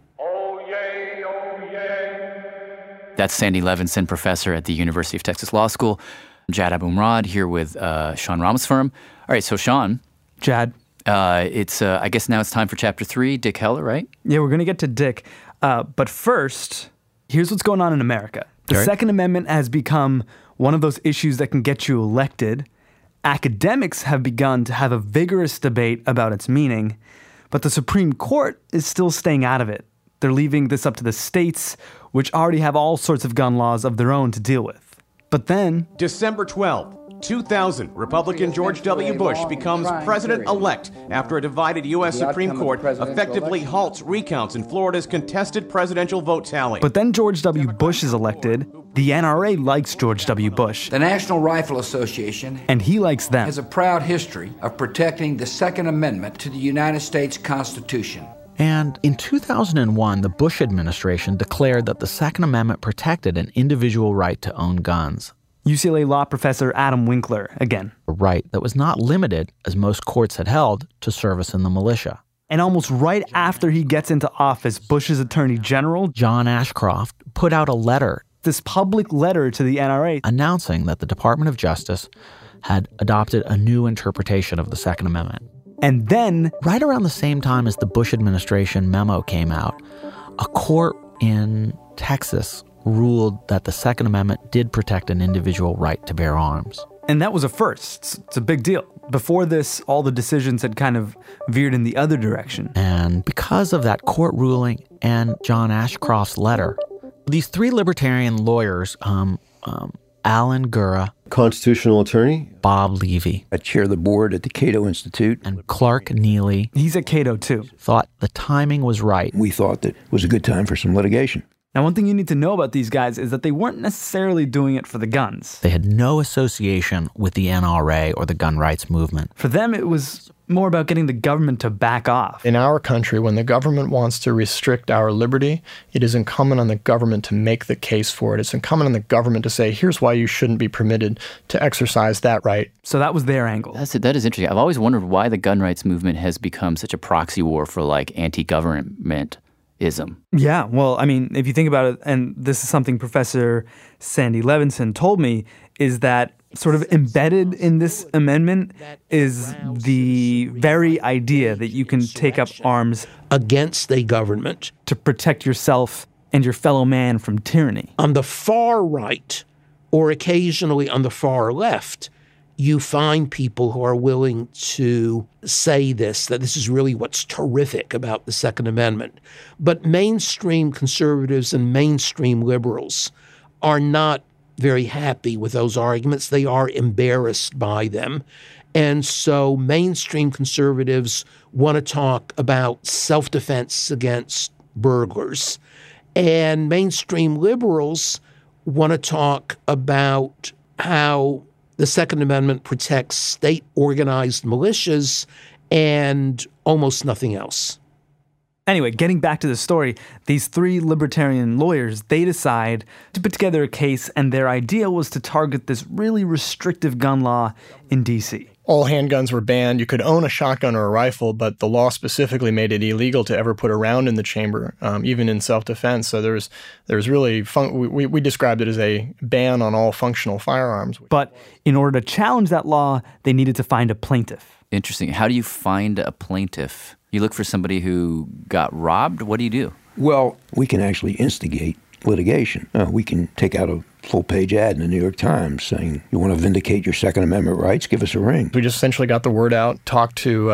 That's Sandy Levinson, professor at the University of Texas Law School. Jad Abumrad here with Sean Rameswaram. All right, so Sean. Jad. I guess now it's time for Chapter 3, Dick Heller, right? Yeah, we're going to get to Dick. But first, here's what's going on in America. The Second Amendment has become one of those issues that can get you elected. Academics have begun to have a vigorous debate about its meaning, but the Supreme Court is still staying out of it. They're leaving this up to the states, which already have all sorts of gun laws of their own to deal with. But then... December 12, 2000, Republican George W. Bush becomes president-elect after a divided U.S. Supreme Court effectively halts recounts in Florida's contested presidential vote tally. But then George W. Bush is elected, The NRA likes George W. Bush. The National Rifle Association, and he likes them, has a proud history of protecting the Second Amendment to the United States Constitution. And in 2001, the Bush administration declared that the Second Amendment protected an individual right to own guns. UCLA law professor Adam Winkler, again. A right that was not limited, as most courts had held, to service in the militia. And almost right after he gets into office, Bush's Attorney General, John Ashcroft, put out a letter, this public letter to the NRA, announcing that the Department of Justice had adopted a new interpretation of the Second Amendment. And then, right around the same time as the Bush administration memo came out, a court in Texas ruled that the Second Amendment did protect an individual right to bear arms. And that was a first. It's a big deal. Before this, all the decisions had kind of veered in the other direction. And because of that court ruling and John Ashcroft's letter, these three libertarian lawyers, Alan Gura, constitutional attorney, Bob Levy, I chair the board at the Cato Institute, and Clark Neely, he's at Cato too, thought the timing was right. We thought that it was a good time for some litigation. Now, one thing you need to know about these guys is that they weren't necessarily doing it for the guns. They had no association with the NRA or the gun rights movement. For them, it was more about getting the government to back off. In our country, when the government wants to restrict our liberty, it is incumbent on the government to make the case for it. It's incumbent on the government to say, here's why you shouldn't be permitted to exercise that right. So that was their angle. That is interesting. I've always wondered why the gun rights movement has become such a proxy war for like anti-government ism. Yeah, well, I mean, if you think about it, and this is something Professor Sandy Levinson told me, is that sort of embedded in this amendment is the very idea that you can take up arms against a government to protect yourself and your fellow man from tyranny. On the far right, or occasionally on the far left, you find people who are willing to say this, that this is really what's terrific about the Second Amendment. But mainstream conservatives and mainstream liberals are not very happy with those arguments. They are embarrassed by them. And so mainstream conservatives want to talk about self-defense against burglars. And mainstream liberals want to talk about how the Second Amendment protects state-organized militias and almost nothing else. Anyway, getting back to the story, these three libertarian lawyers, they decide to put together a case, and their idea was to target this really restrictive gun law in D.C. All handguns were banned. You could own a shotgun or a rifle, but the law specifically made it illegal to ever put a round in the chamber, even in self-defense. So there's really, we described it as a ban on all functional firearms. But in order to challenge that law, they needed to find a plaintiff. Interesting. How do you find a plaintiff? You look for somebody who got robbed? What do you do? Well, we can actually instigate litigation. We can take out a full-page ad in the New York Times saying, you want to vindicate your Second Amendment rights? Give us a ring. We just essentially got the word out, talked to,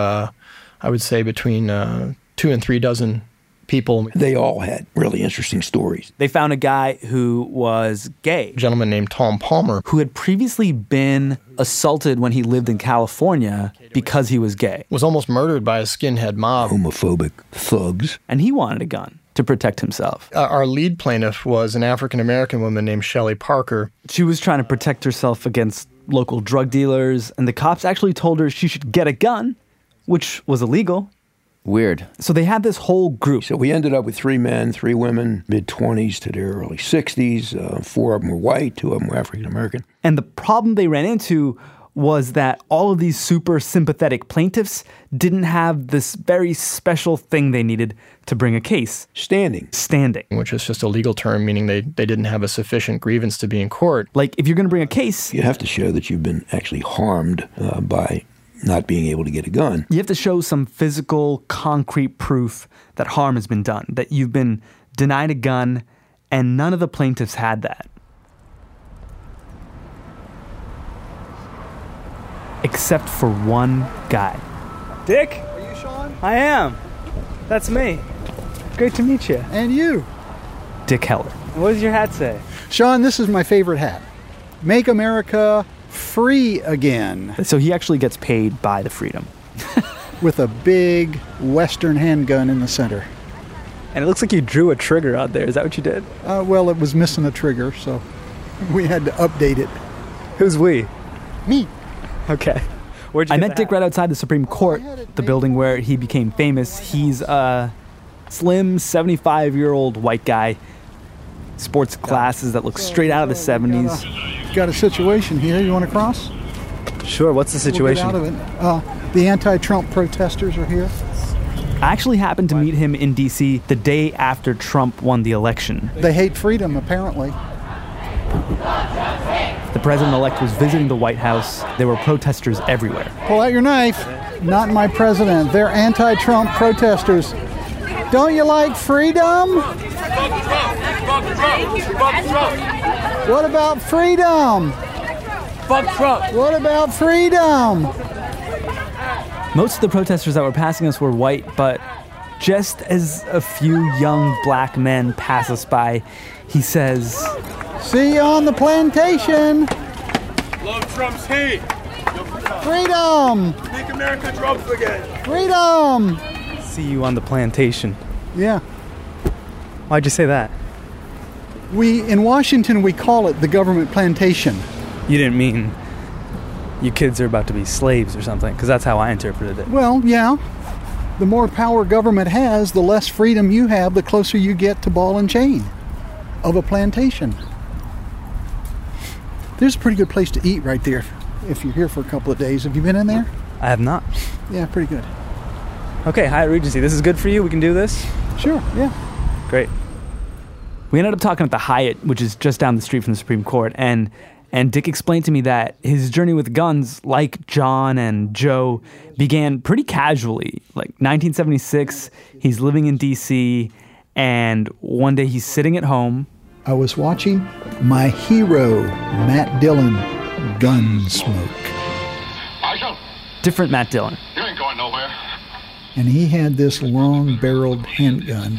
I would say, between 2 and 3 dozen people. They all had really interesting stories. They found a guy who was gay. A gentleman named Tom Palmer. Who had previously been assaulted when he lived in California because he was gay. Was almost murdered by a skinhead mob. Homophobic thugs. And he wanted a gun to protect himself. Our lead plaintiff was an African-American woman named Shelley Parker. She was trying to protect herself against local drug dealers, and the cops actually told her she should get a gun, which was illegal. Weird. So they had this whole group. So we ended up with 3 men, 3 women, mid-20s to their early 60s. 4 of them were white, 2 of them were African-American. And the problem they ran into was that all of these super sympathetic plaintiffs didn't have this very special thing they needed to bring a case. Standing. Which is just a legal term, meaning they didn't have a sufficient grievance to be in court. Like, if you're going to bring a case... You have to show that you've been actually harmed by not being able to get a gun. You have to show some physical, concrete proof that harm has been done, that you've been denied a gun, and none of the plaintiffs had that. Except for one guy. Dick? Are you Sean? I am. That's me. Great to meet you. And you. Dick Heller. What does your hat say? Sean, this is my favorite hat. Make America free again. So he actually gets paid by the freedom. With a big Western handgun in the center. And it looks like you drew a trigger out there. Is that what you did? Well, it was missing a trigger, so We had to update it. Who's we? Me. Okay. I met Dick right outside the Supreme Court, the building where he became famous. He's a slim, 75-year-old white guy. Sports glasses that look straight out of the 70s. Got a situation here. You want to cross? Sure, what's the situation? We'll get out of it. The anti-Trump protesters are here. I actually happened to meet him in D.C. the day after Trump won the election. They hate freedom, apparently. The president-elect was visiting the White House. There were protesters everywhere. Pull out your knife. Not my president. They're anti-Trump protesters. Don't you like freedom? What about freedom? Fuck Trump. What about freedom? Most of the protesters that were passing us were white, but just as a few young black men pass us by, he says, "See you on the plantation." Love Trump's hate. Freedom. Make America Trump again. Freedom. "See you on the plantation." Yeah. Why'd you say that? In Washington, we call it the government plantation. You didn't mean you kids are about to be slaves or something, because that's how I interpreted it. Well, yeah. The more power government has, the less freedom you have, the closer you get to ball and chain of a plantation. There's a pretty good place to eat right there if you're here for a couple of days. Have you been in there? I have not. Yeah, pretty good. Okay, Hyatt Regency, this is good for you? We can do this? Sure, yeah. Great. We ended up talking at the Hyatt, which is just down the street from the Supreme Court, and Dick explained to me that his journey with guns, like John and Joe, began pretty casually. Like 1976, he's living in D.C., and one day he's sitting at home. I was watching my hero, Matt Dillon, Gunsmoke. Different Matt Dillon. You ain't going nowhere. And he had this long-barreled handgun.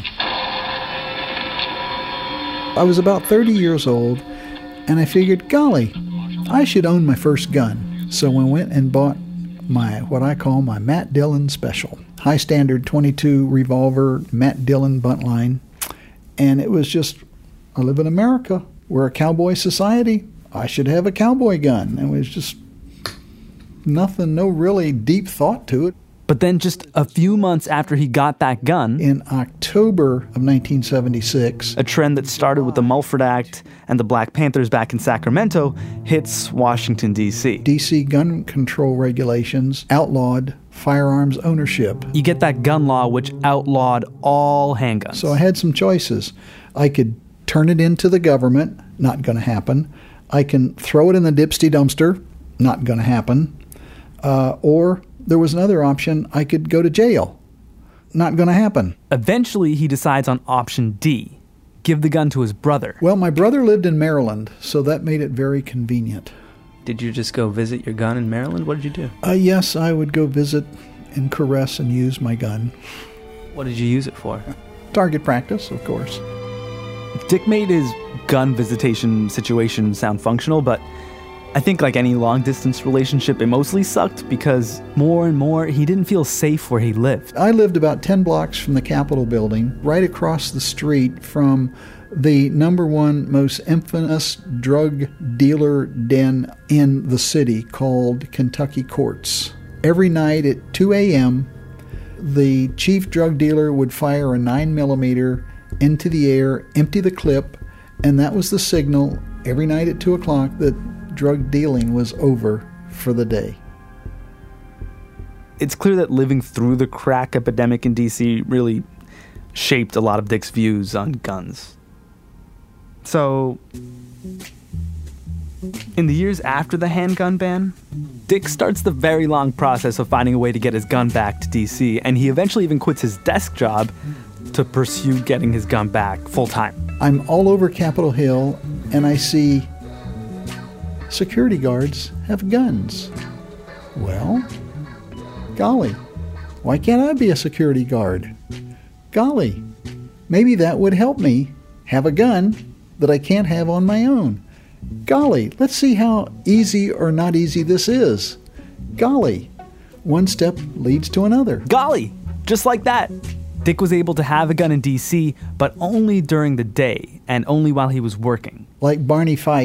I was about 30 years old, and I figured, golly, I should own my first gun. So I went and bought what I call my Matt Dillon Special. High standard .22 revolver, Matt Dillon buntline. And it was just, I live in America. We're a cowboy society. I should have a cowboy gun. And it was just nothing, no really deep thought to it. But then just a few months after he got that gun, in October of 1976, a trend that started with the Mulford Act and the Black Panthers back in Sacramento hits Washington, D.C. D.C. gun control regulations outlawed firearms ownership. You get that gun law which outlawed all handguns. So I had some choices. I could turn it into the government, not going to happen. I can throw it in the dipsty dumpster, not going to happen. Or there was another option. I could go to jail. Not going to happen. Eventually, he decides on option D, give the gun to his brother. Well, my brother lived in Maryland, so that made it very convenient. Did you just go visit your gun in Maryland? What did you do? Yes, I would go visit and caress and use my gun. What did you use it for? Target practice, of course. Dick made his gun visitation situation sound functional, but I think like any long-distance relationship, it mostly sucked because more and more he didn't feel safe where he lived. I lived about 10 blocks from the Capitol building, right across the street from the #1 most infamous drug dealer den in the city called Kentucky Courts. Every night at 2 a.m., the chief drug dealer would fire a 9mm into the air, empty the clip, and that was the signal every night at 2 o'clock that drug dealing was over for the day. It's clear that living through the crack epidemic in D.C. really shaped a lot of Dick's views on guns. So, in the years after the handgun ban, Dick starts the very long process of finding a way to get his gun back to D.C., and he eventually even quits his desk job to pursue getting his gun back full-time. I'm all over Capitol Hill, and I see security guards have guns. Well, golly, why can't I be a security guard? Golly, maybe that would help me have a gun that I can't have on my own. Golly, let's see how easy or not easy this is. Golly, one step leads to another. Golly, just like that. Dick was able to have a gun in D.C., but only during the day and only while he was working. Like Barney Fife,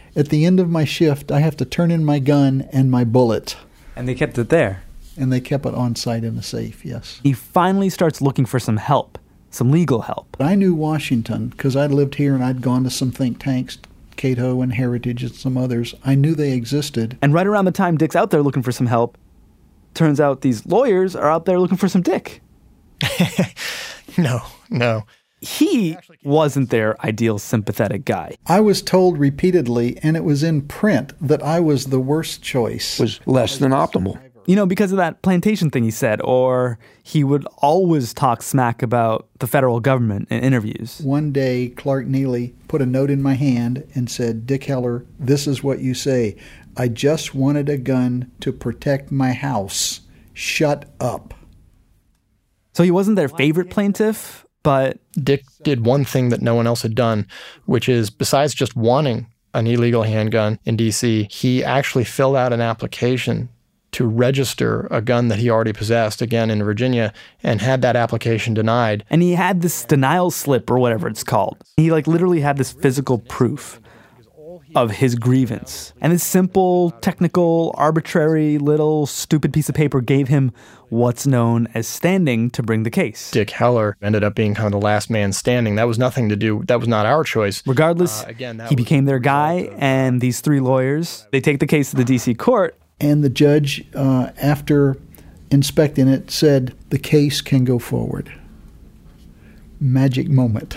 At the end of my shift, I have to turn in my gun and my bullet. And they kept it there. And they kept it on site in a safe, yes. He finally starts looking for some help, some legal help. I knew Washington because I'd lived here and I'd gone to some think tanks, Cato and Heritage and some others. I knew they existed. And right around the time Dick's out there looking for some help, turns out these lawyers are out there looking for some Dick. No. He wasn't their ideal sympathetic guy. I was told repeatedly, and it was in print, that I was the worst choice. Was less than optimal. You know, because of that plantation thing he said, or he would always talk smack about the federal government in interviews. One day, Clark Neely put a note in my hand and said, "Dick Heller, this is what you say. I just wanted a gun to protect my house. Shut up." So he wasn't their favorite plaintiff, but Dick did one thing that no one else had done, which is, besides just wanting an illegal handgun in D.C., he actually filled out an application to register a gun that he already possessed, again in Virginia, and had that application denied. And he had this denial slip or whatever it's called. He literally had this physical proof of his grievance. And this simple, technical, arbitrary, little, stupid piece of paper gave him what's known as standing to bring the case. Dick Heller ended up being kind of the last man standing. That was nothing to do, that was not our choice. Regardless, he became their guy, and these three lawyers, they take the case to the D.C. court. And the judge, after inspecting it, said, "The case can go forward." Magic moment.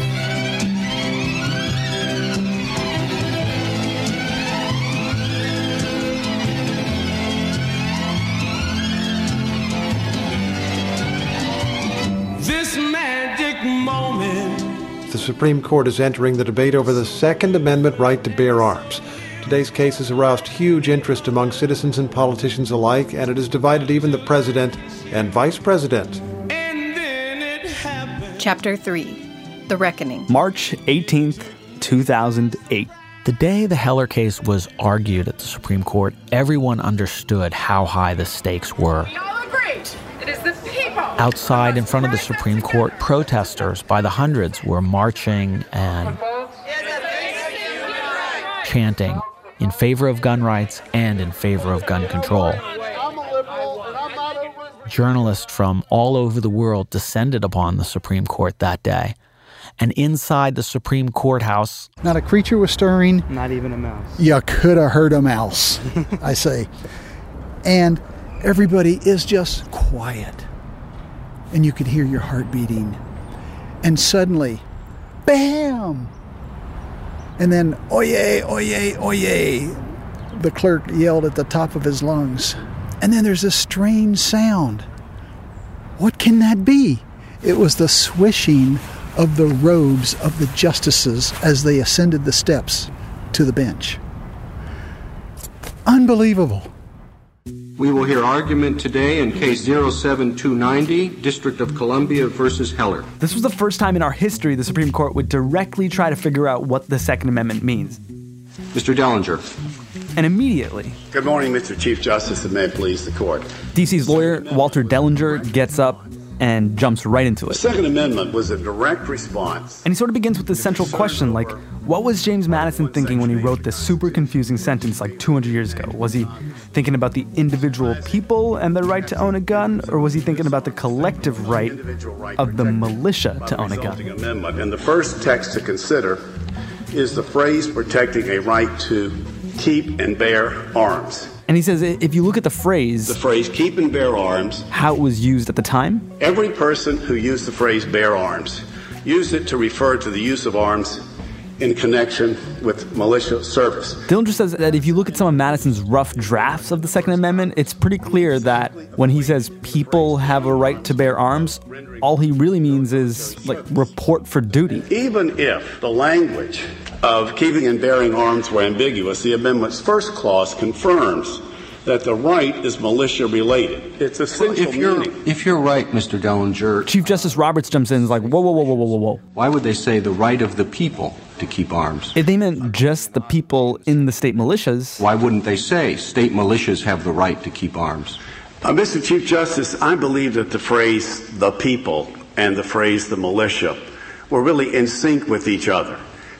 This magic moment. The Supreme Court is entering the debate over the Second Amendment right to bear arms. Today's case has aroused huge interest among citizens and politicians alike, and it has divided even the president and vice president. Chapter 3, The Reckoning. March 18th, 2008. The day the Heller case was argued at the Supreme Court, everyone understood how high the stakes were. We all agree. It is the people. Outside in front of the Supreme Court, protesters by the hundreds were marching and chanting in favor of gun rights and in favor of gun control. Journalists from all over the world descended upon the Supreme Court that day. And inside the Supreme Courthouse, not a creature was stirring. Not even a mouse. You could have heard a mouse, I say. And everybody is just quiet. And you could hear your heart beating. And suddenly, bam! And then, oyez, oyez, oyez, the clerk yelled at the top of his lungs. And then there's a strange sound. What can that be? It was the swishing of the robes of the justices as they ascended the steps to the bench. Unbelievable. We will hear argument today in case 07290, District of Columbia versus Heller. This was the first time in our history the Supreme Court would directly try to figure out what the Second Amendment means. Mr. Dellinger. And immediately, good morning, Mr. Chief Justice, and may it please the court. D.C.'s lawyer, Walter Dellinger, gets up and jumps right into it. The Second Amendment was a direct response. And he sort of begins with this central question, like, what was James Madison thinking when he wrote this super confusing sentence like 200 years ago? Was he thinking about the individual people and their right to own a gun, or was he thinking about the collective right of the militia to own a gun? Amendment. And the first text to consider is the phrase protecting a right to keep and bear arms. And he says, if you look at the phrase keep and bear arms, how it was used at the time, every person who used the phrase bear arms used it to refer to the use of arms in connection with militia service. Dillinger says that if you look at some of Madison's rough drafts of the Second Amendment, it's pretty clear that when he says people have a right to bear arms, all he really means is, like, report for duty. Even if the language of keeping and bearing arms were ambiguous, the amendment's first clause confirms that the right is militia-related. It's essential meaning. If you're right, Mr. Dellinger... Chief Justice Roberts jumps in and is like, whoa. Why would they say the right of the people to keep arms? If they meant just the people in the state militias... Why wouldn't they say state militias have the right to keep arms? Mr. Chief Justice, I believe that the phrase the people and the phrase the militia were really in sync with each other.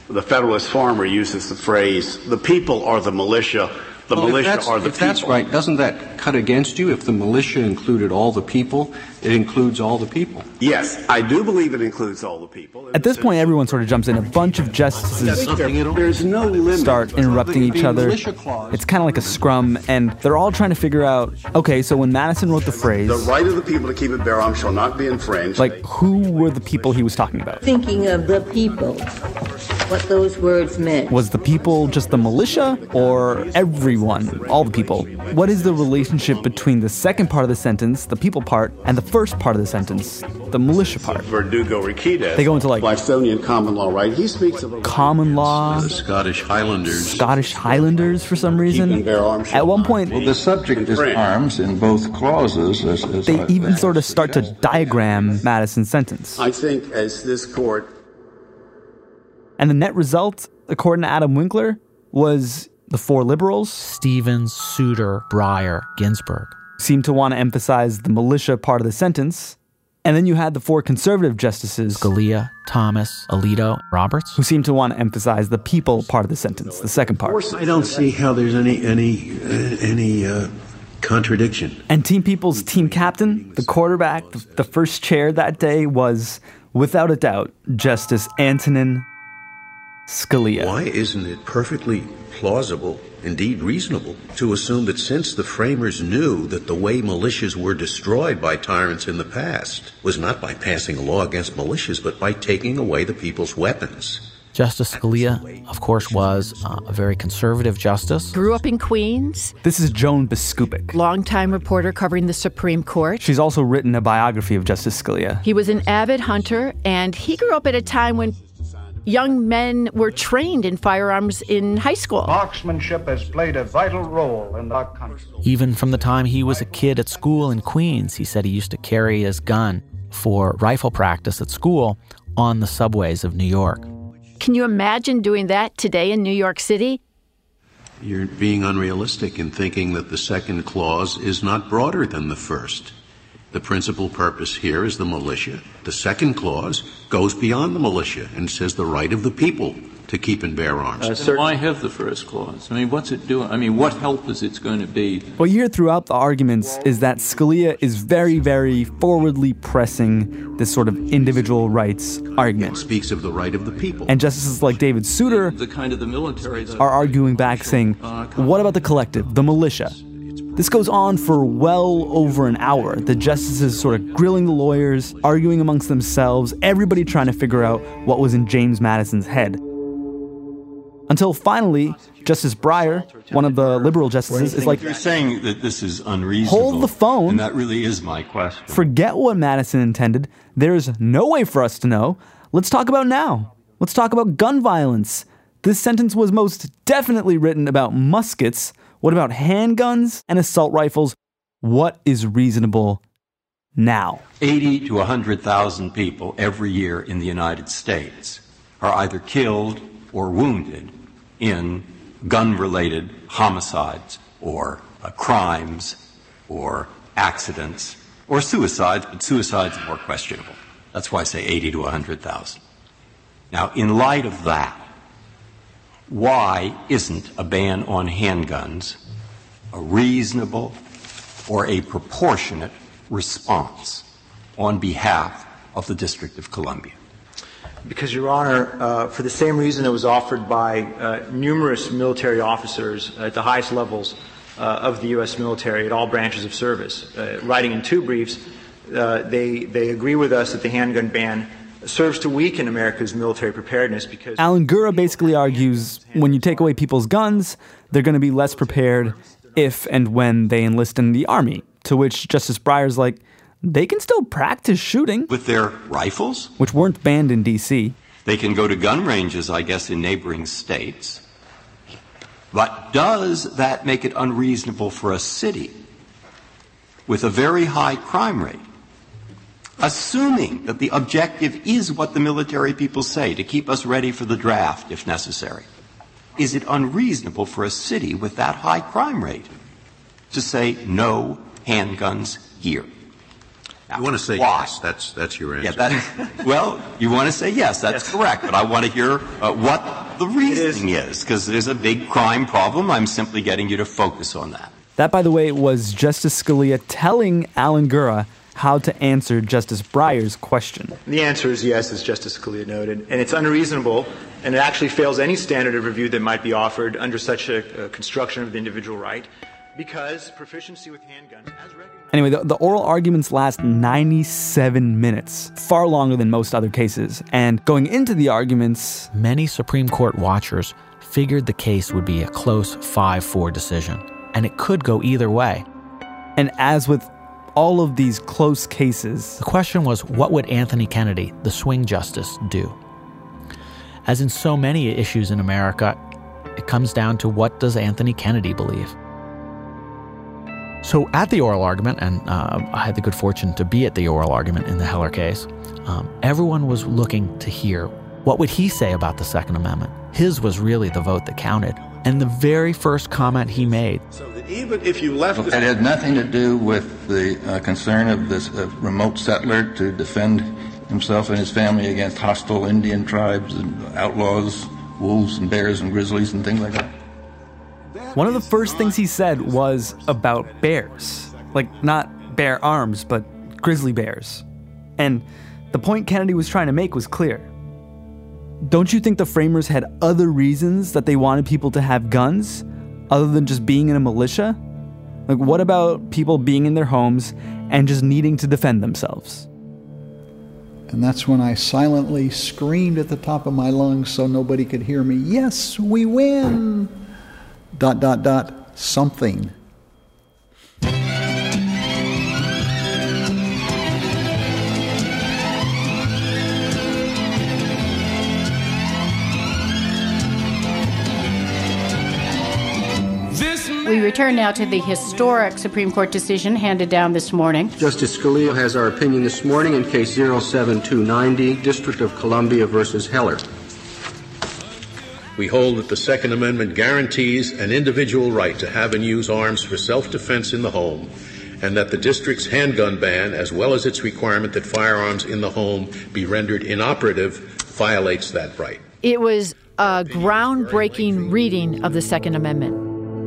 The Federalist Farmer uses the phrase, the people are the militia, the militia are the people. If that's right, doesn't that cut against you? If the militia included all the people, it includes all the people. Yes, I do believe it includes all the people. At this point, everyone sort of jumps in. A bunch of justices There's no limit. start interrupting each other. It's kind of like a scrum, and they're all trying to figure out, okay, so when Madison wrote the phrase, The right of the people to keep and bear arms shall not be infringed. like, who were the people he was talking about? Thinking of the people, what those words meant. Was the people just the militia, or everyone, all the people? What is the relationship between the second part of the sentence, the people part, and the first part of the sentence, the militia part? Verdugo Riquidez. They go into like Blythonian common law, right? He speaks of a common law. The Scottish Highlanders. For some reason. At one point, Well, the subject is arms in both clauses. They even sort of start to diagram Madison's sentence. I think as this court... And the net result, according to Adam Winkler, was the four liberals, Stevens, Souter, Breyer, Ginsburg, seemed to want to emphasize the militia part of the sentence. And then you had the four conservative justices, Scalia, Thomas, Alito, Roberts, who seemed to want to emphasize the people part of the sentence, the second part. I don't see how there's any contradiction. And Team People's team captain, the quarterback, the first chair that day was, without a doubt, Justice Antonin Scalia. Why isn't it perfectly plausible, indeed reasonable, to assume that since the framers knew that the way militias were destroyed by tyrants in the past was not by passing a law against militias, but by taking away the people's weapons? Justice Scalia, of course, was a very conservative justice. Grew up in Queens. This is Joan Biskupic. Longtime reporter covering the Supreme Court. She's also written a biography of Justice Scalia. He was an avid hunter, and he grew up at a time when young men were trained in firearms in high school. Marksmanship has played a vital role in our country. Even from the time he was a kid at school in Queens, he said he used to carry his gun for rifle practice at school on the subways of New York. Can you imagine doing that today in New York City? You're being unrealistic in thinking that the second clause is not broader than the first. The principal purpose here is the militia. The second clause goes beyond the militia and says the right of the people to keep and bear arms. Why have the first clause? I mean, what's it doing? I mean, what help is it going to be? What you hear throughout the arguments is that Scalia is very, very forwardly pressing this sort of individual rights argument. It speaks of the right of the people. And justices like David Souter The kind of the military are arguing back saying, what about the collective, the militia? This goes on for well over an hour. The justices sort of grilling the lawyers, arguing amongst themselves, everybody trying to figure out what was in James Madison's head. Until finally, Justice Breyer, one of the liberal justices, is like, you're saying that this is unreasonable. Hold the phone. And that really is my question. Forget what Madison intended. There's no way for us to know. Let's talk about now. Let's talk about gun violence. This sentence was most definitely written about muskets. What about handguns and assault rifles? What is reasonable now? 80 to 100,000 people every year in the United States are either killed or wounded in gun-related homicides or crimes or accidents or suicides, but suicides are more questionable. That's why I say 80 to 100,000. Now, in light of that, why isn't a ban on handguns a reasonable or a proportionate response on behalf of the District of Columbia? Because, Your Honor, for the same reason it was offered by numerous military officers at the highest levels of the U.S. military at all branches of service. Writing in two briefs, they agree with us that the handgun ban serves to weaken America's military preparedness because... Alan Gura basically argues when you take away people's guns, they're going to be less prepared if and when they enlist in the Army. To which Justice Breyer's like, they can still practice shooting. With their rifles? Which weren't banned in D.C. They can go to gun ranges, I guess, in neighboring states. But does that make it unreasonable for a city with a very high crime rate, assuming that the objective is what the military people say, to keep us ready for the draft if necessary? Is it unreasonable for a city with that high crime rate to say no handguns here? You want to say why? yes. That's your answer. Yeah, well, you want to say yes, that's correct. But I want to hear what the reasoning is, because there's a big crime problem. I'm simply getting you to focus on that. That, by the way, was Justice Scalia telling Alan Gura how to answer Justice Breyer's question. The answer is yes, as Justice Scalia noted, and it's unreasonable, and it actually fails any standard of review that might be offered under such a construction of the individual right, because proficiency with handguns, as recognized... Anyway, the oral arguments last 97 minutes, far longer than most other cases. And going into the arguments... Many Supreme Court watchers figured the case would be a close 5-4 decision, and it could go either way. And as with all of these close cases... The question was, what would Anthony Kennedy, the swing justice, do? As in so many issues in America, it comes down to what does Anthony Kennedy believe? So at the oral argument, and I had the good fortune to be at the oral argument in the Heller case, everyone was looking to hear what would he say about the Second Amendment. His was really the vote that counted. And the very first comment he made... So that even if you left... It had nothing to do with the concern of this remote settler to defend himself and his family against hostile Indian tribes and outlaws, wolves and bears and grizzlies and things like that. One of the first things he said was about bears. Like, not bear arms, but grizzly bears. And the point Kennedy was trying to make was clear. Don't you think the framers had other reasons that they wanted people to have guns, other than just being in a militia? Like, what about people being in their homes and just needing to defend themselves? And that's when I silently screamed at the top of my lungs so nobody could hear me, "Yes, we win!" ... something. We return now to the historic Supreme Court decision handed down this morning. Justice Scalia has our opinion this morning in case 07290, District of Columbia versus Heller. We hold that the Second Amendment guarantees an individual right to have and use arms for self-defense in the home, and that the district's handgun ban, as well as its requirement that firearms in the home be rendered inoperative, violates that right. It was a groundbreaking reading of the Second Amendment.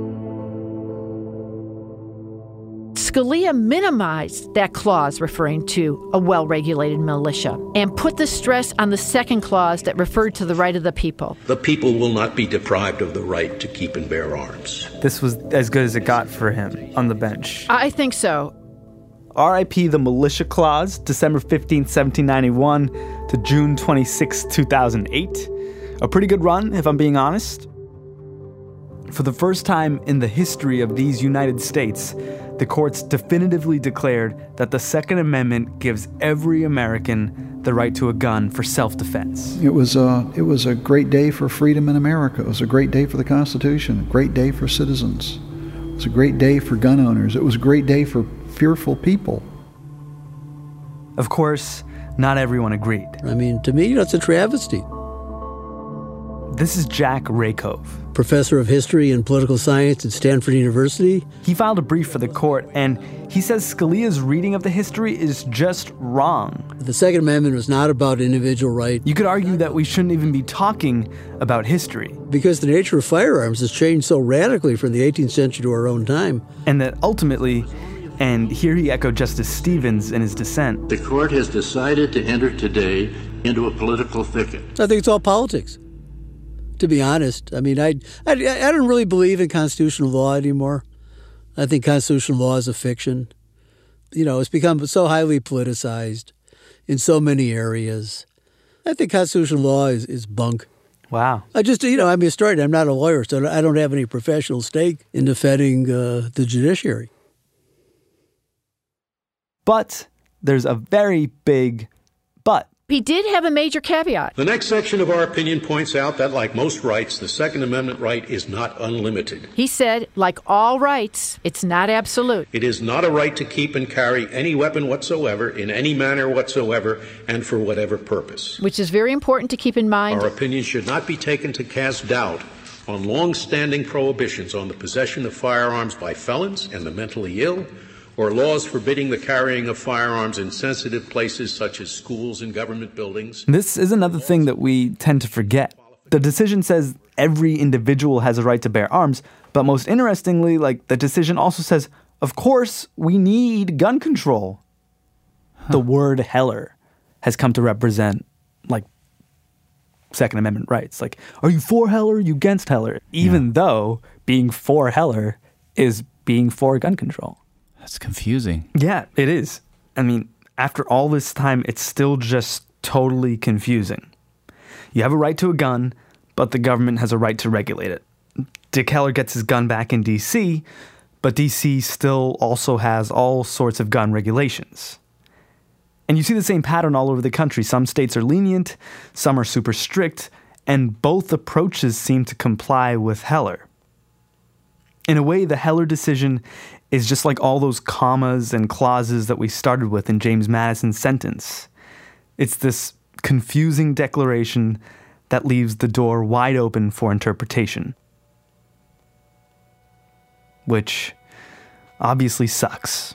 Scalia minimized that clause referring to a well-regulated militia and put the stress on the second clause that referred to the right of the people. The people will not be deprived of the right to keep and bear arms. This was as good as it got for him on the bench. I think so. R.I.P. the Militia Clause, December 15, 1791 to June 26, 2008. A pretty good run, if I'm being honest. For the first time in the history of these United States, the courts definitively declared that the Second Amendment gives every American the right to a gun for self-defense. It was a great day for freedom in America. It was a great day for the Constitution, a great day for citizens. It was a great day for gun owners. It was a great day for fearful people. Of course, not everyone agreed. I mean, to me, that's a travesty. This is Jack Rakove, professor of history and political science at Stanford University. He filed a brief for the court, and he says Scalia's reading of the history is just wrong. The Second Amendment was not about individual right. You could argue that we shouldn't even be talking about history. Because the nature of firearms has changed so radically from the 18th century to our own time. And that ultimately, and here he echoed Justice Stevens in his dissent, the court has decided to enter today into a political thicket. I think it's all politics. To be honest, I mean, I don't really believe in constitutional law anymore. I think constitutional law is a fiction. You know, it's become so highly politicized in so many areas. I think constitutional law is bunk. Wow. I'm a historian. I'm not a lawyer, so I don't have any professional stake in defending the judiciary. But there's a very big but. He did have a major caveat. The next section of our opinion points out that, like most rights, the Second Amendment right is not unlimited. He said, like all rights, it's not absolute. It is not a right to keep and carry any weapon whatsoever, in any manner whatsoever, and for whatever purpose. Which is very important to keep in mind. Our opinion should not be taken to cast doubt on long-standing prohibitions on the possession of firearms by felons and the mentally ill, or laws forbidding the carrying of firearms in sensitive places such as schools and government buildings. This is another thing that we tend to forget. The decision says every individual has a right to bear arms, but most interestingly, the decision also says, of course, we need gun control. The word Heller has come to represent, Second Amendment rights. Are you for Heller? Are you against Heller? Even though being for Heller is being for gun control. That's confusing. Yeah, it is. I mean, after all this time, it's still just totally confusing. You have a right to a gun, but the government has a right to regulate it. Dick Heller gets his gun back in D.C., but D.C. still also has all sorts of gun regulations. And you see the same pattern all over the country. Some states are lenient, some are super strict, and both approaches seem to comply with Heller. In a way, the Heller decision is just like all those commas and clauses that we started with in James Madison's sentence. It's this confusing declaration that leaves the door wide open for interpretation. Which obviously sucks.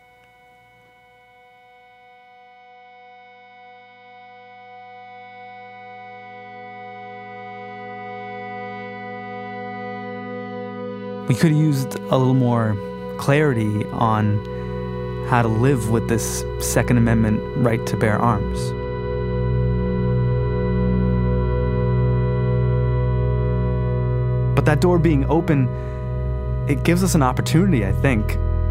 We could have used a little more clarity on how to live with this Second Amendment right to bear arms. But that door being open, it gives us an opportunity, I think.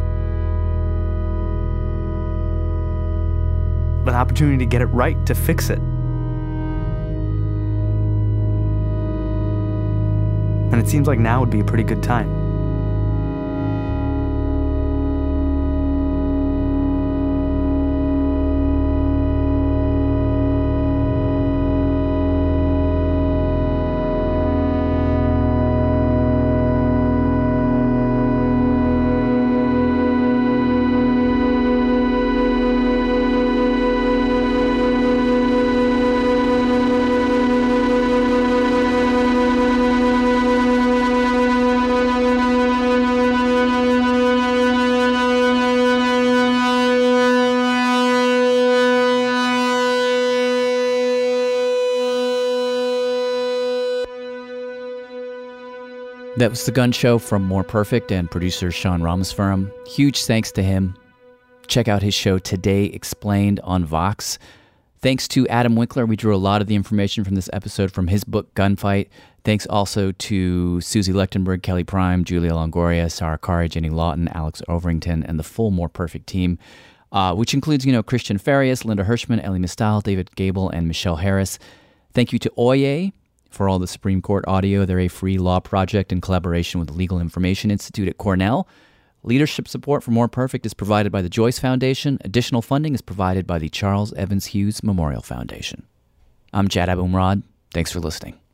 An opportunity to get it right, to fix it. And it seems like now would be a pretty good time. That was The Gun Show from More Perfect and producer Sean Rameswaram. Huge thanks to him. Check out his show Today Explained on Vox. Thanks to Adam Winkler. We drew a lot of the information from this episode from his book Gunfight. Thanks also to Susie Lechtenberg, Kelly Prime, Julia Longoria, Sarah Kari, Jenny Lawton, Alex Overington, and the full More Perfect team, which includes, Christian Farias, Linda Hirschman, Ellie Mistal, David Gable, and Michelle Harris. Thank you to Oye for all the Supreme Court audio. They're a free law project in collaboration with the Legal Information Institute at Cornell. Leadership support for More Perfect is provided by the Joyce Foundation. Additional funding is provided by the Charles Evans Hughes Memorial Foundation. I'm Jad Abumrad. Thanks for listening.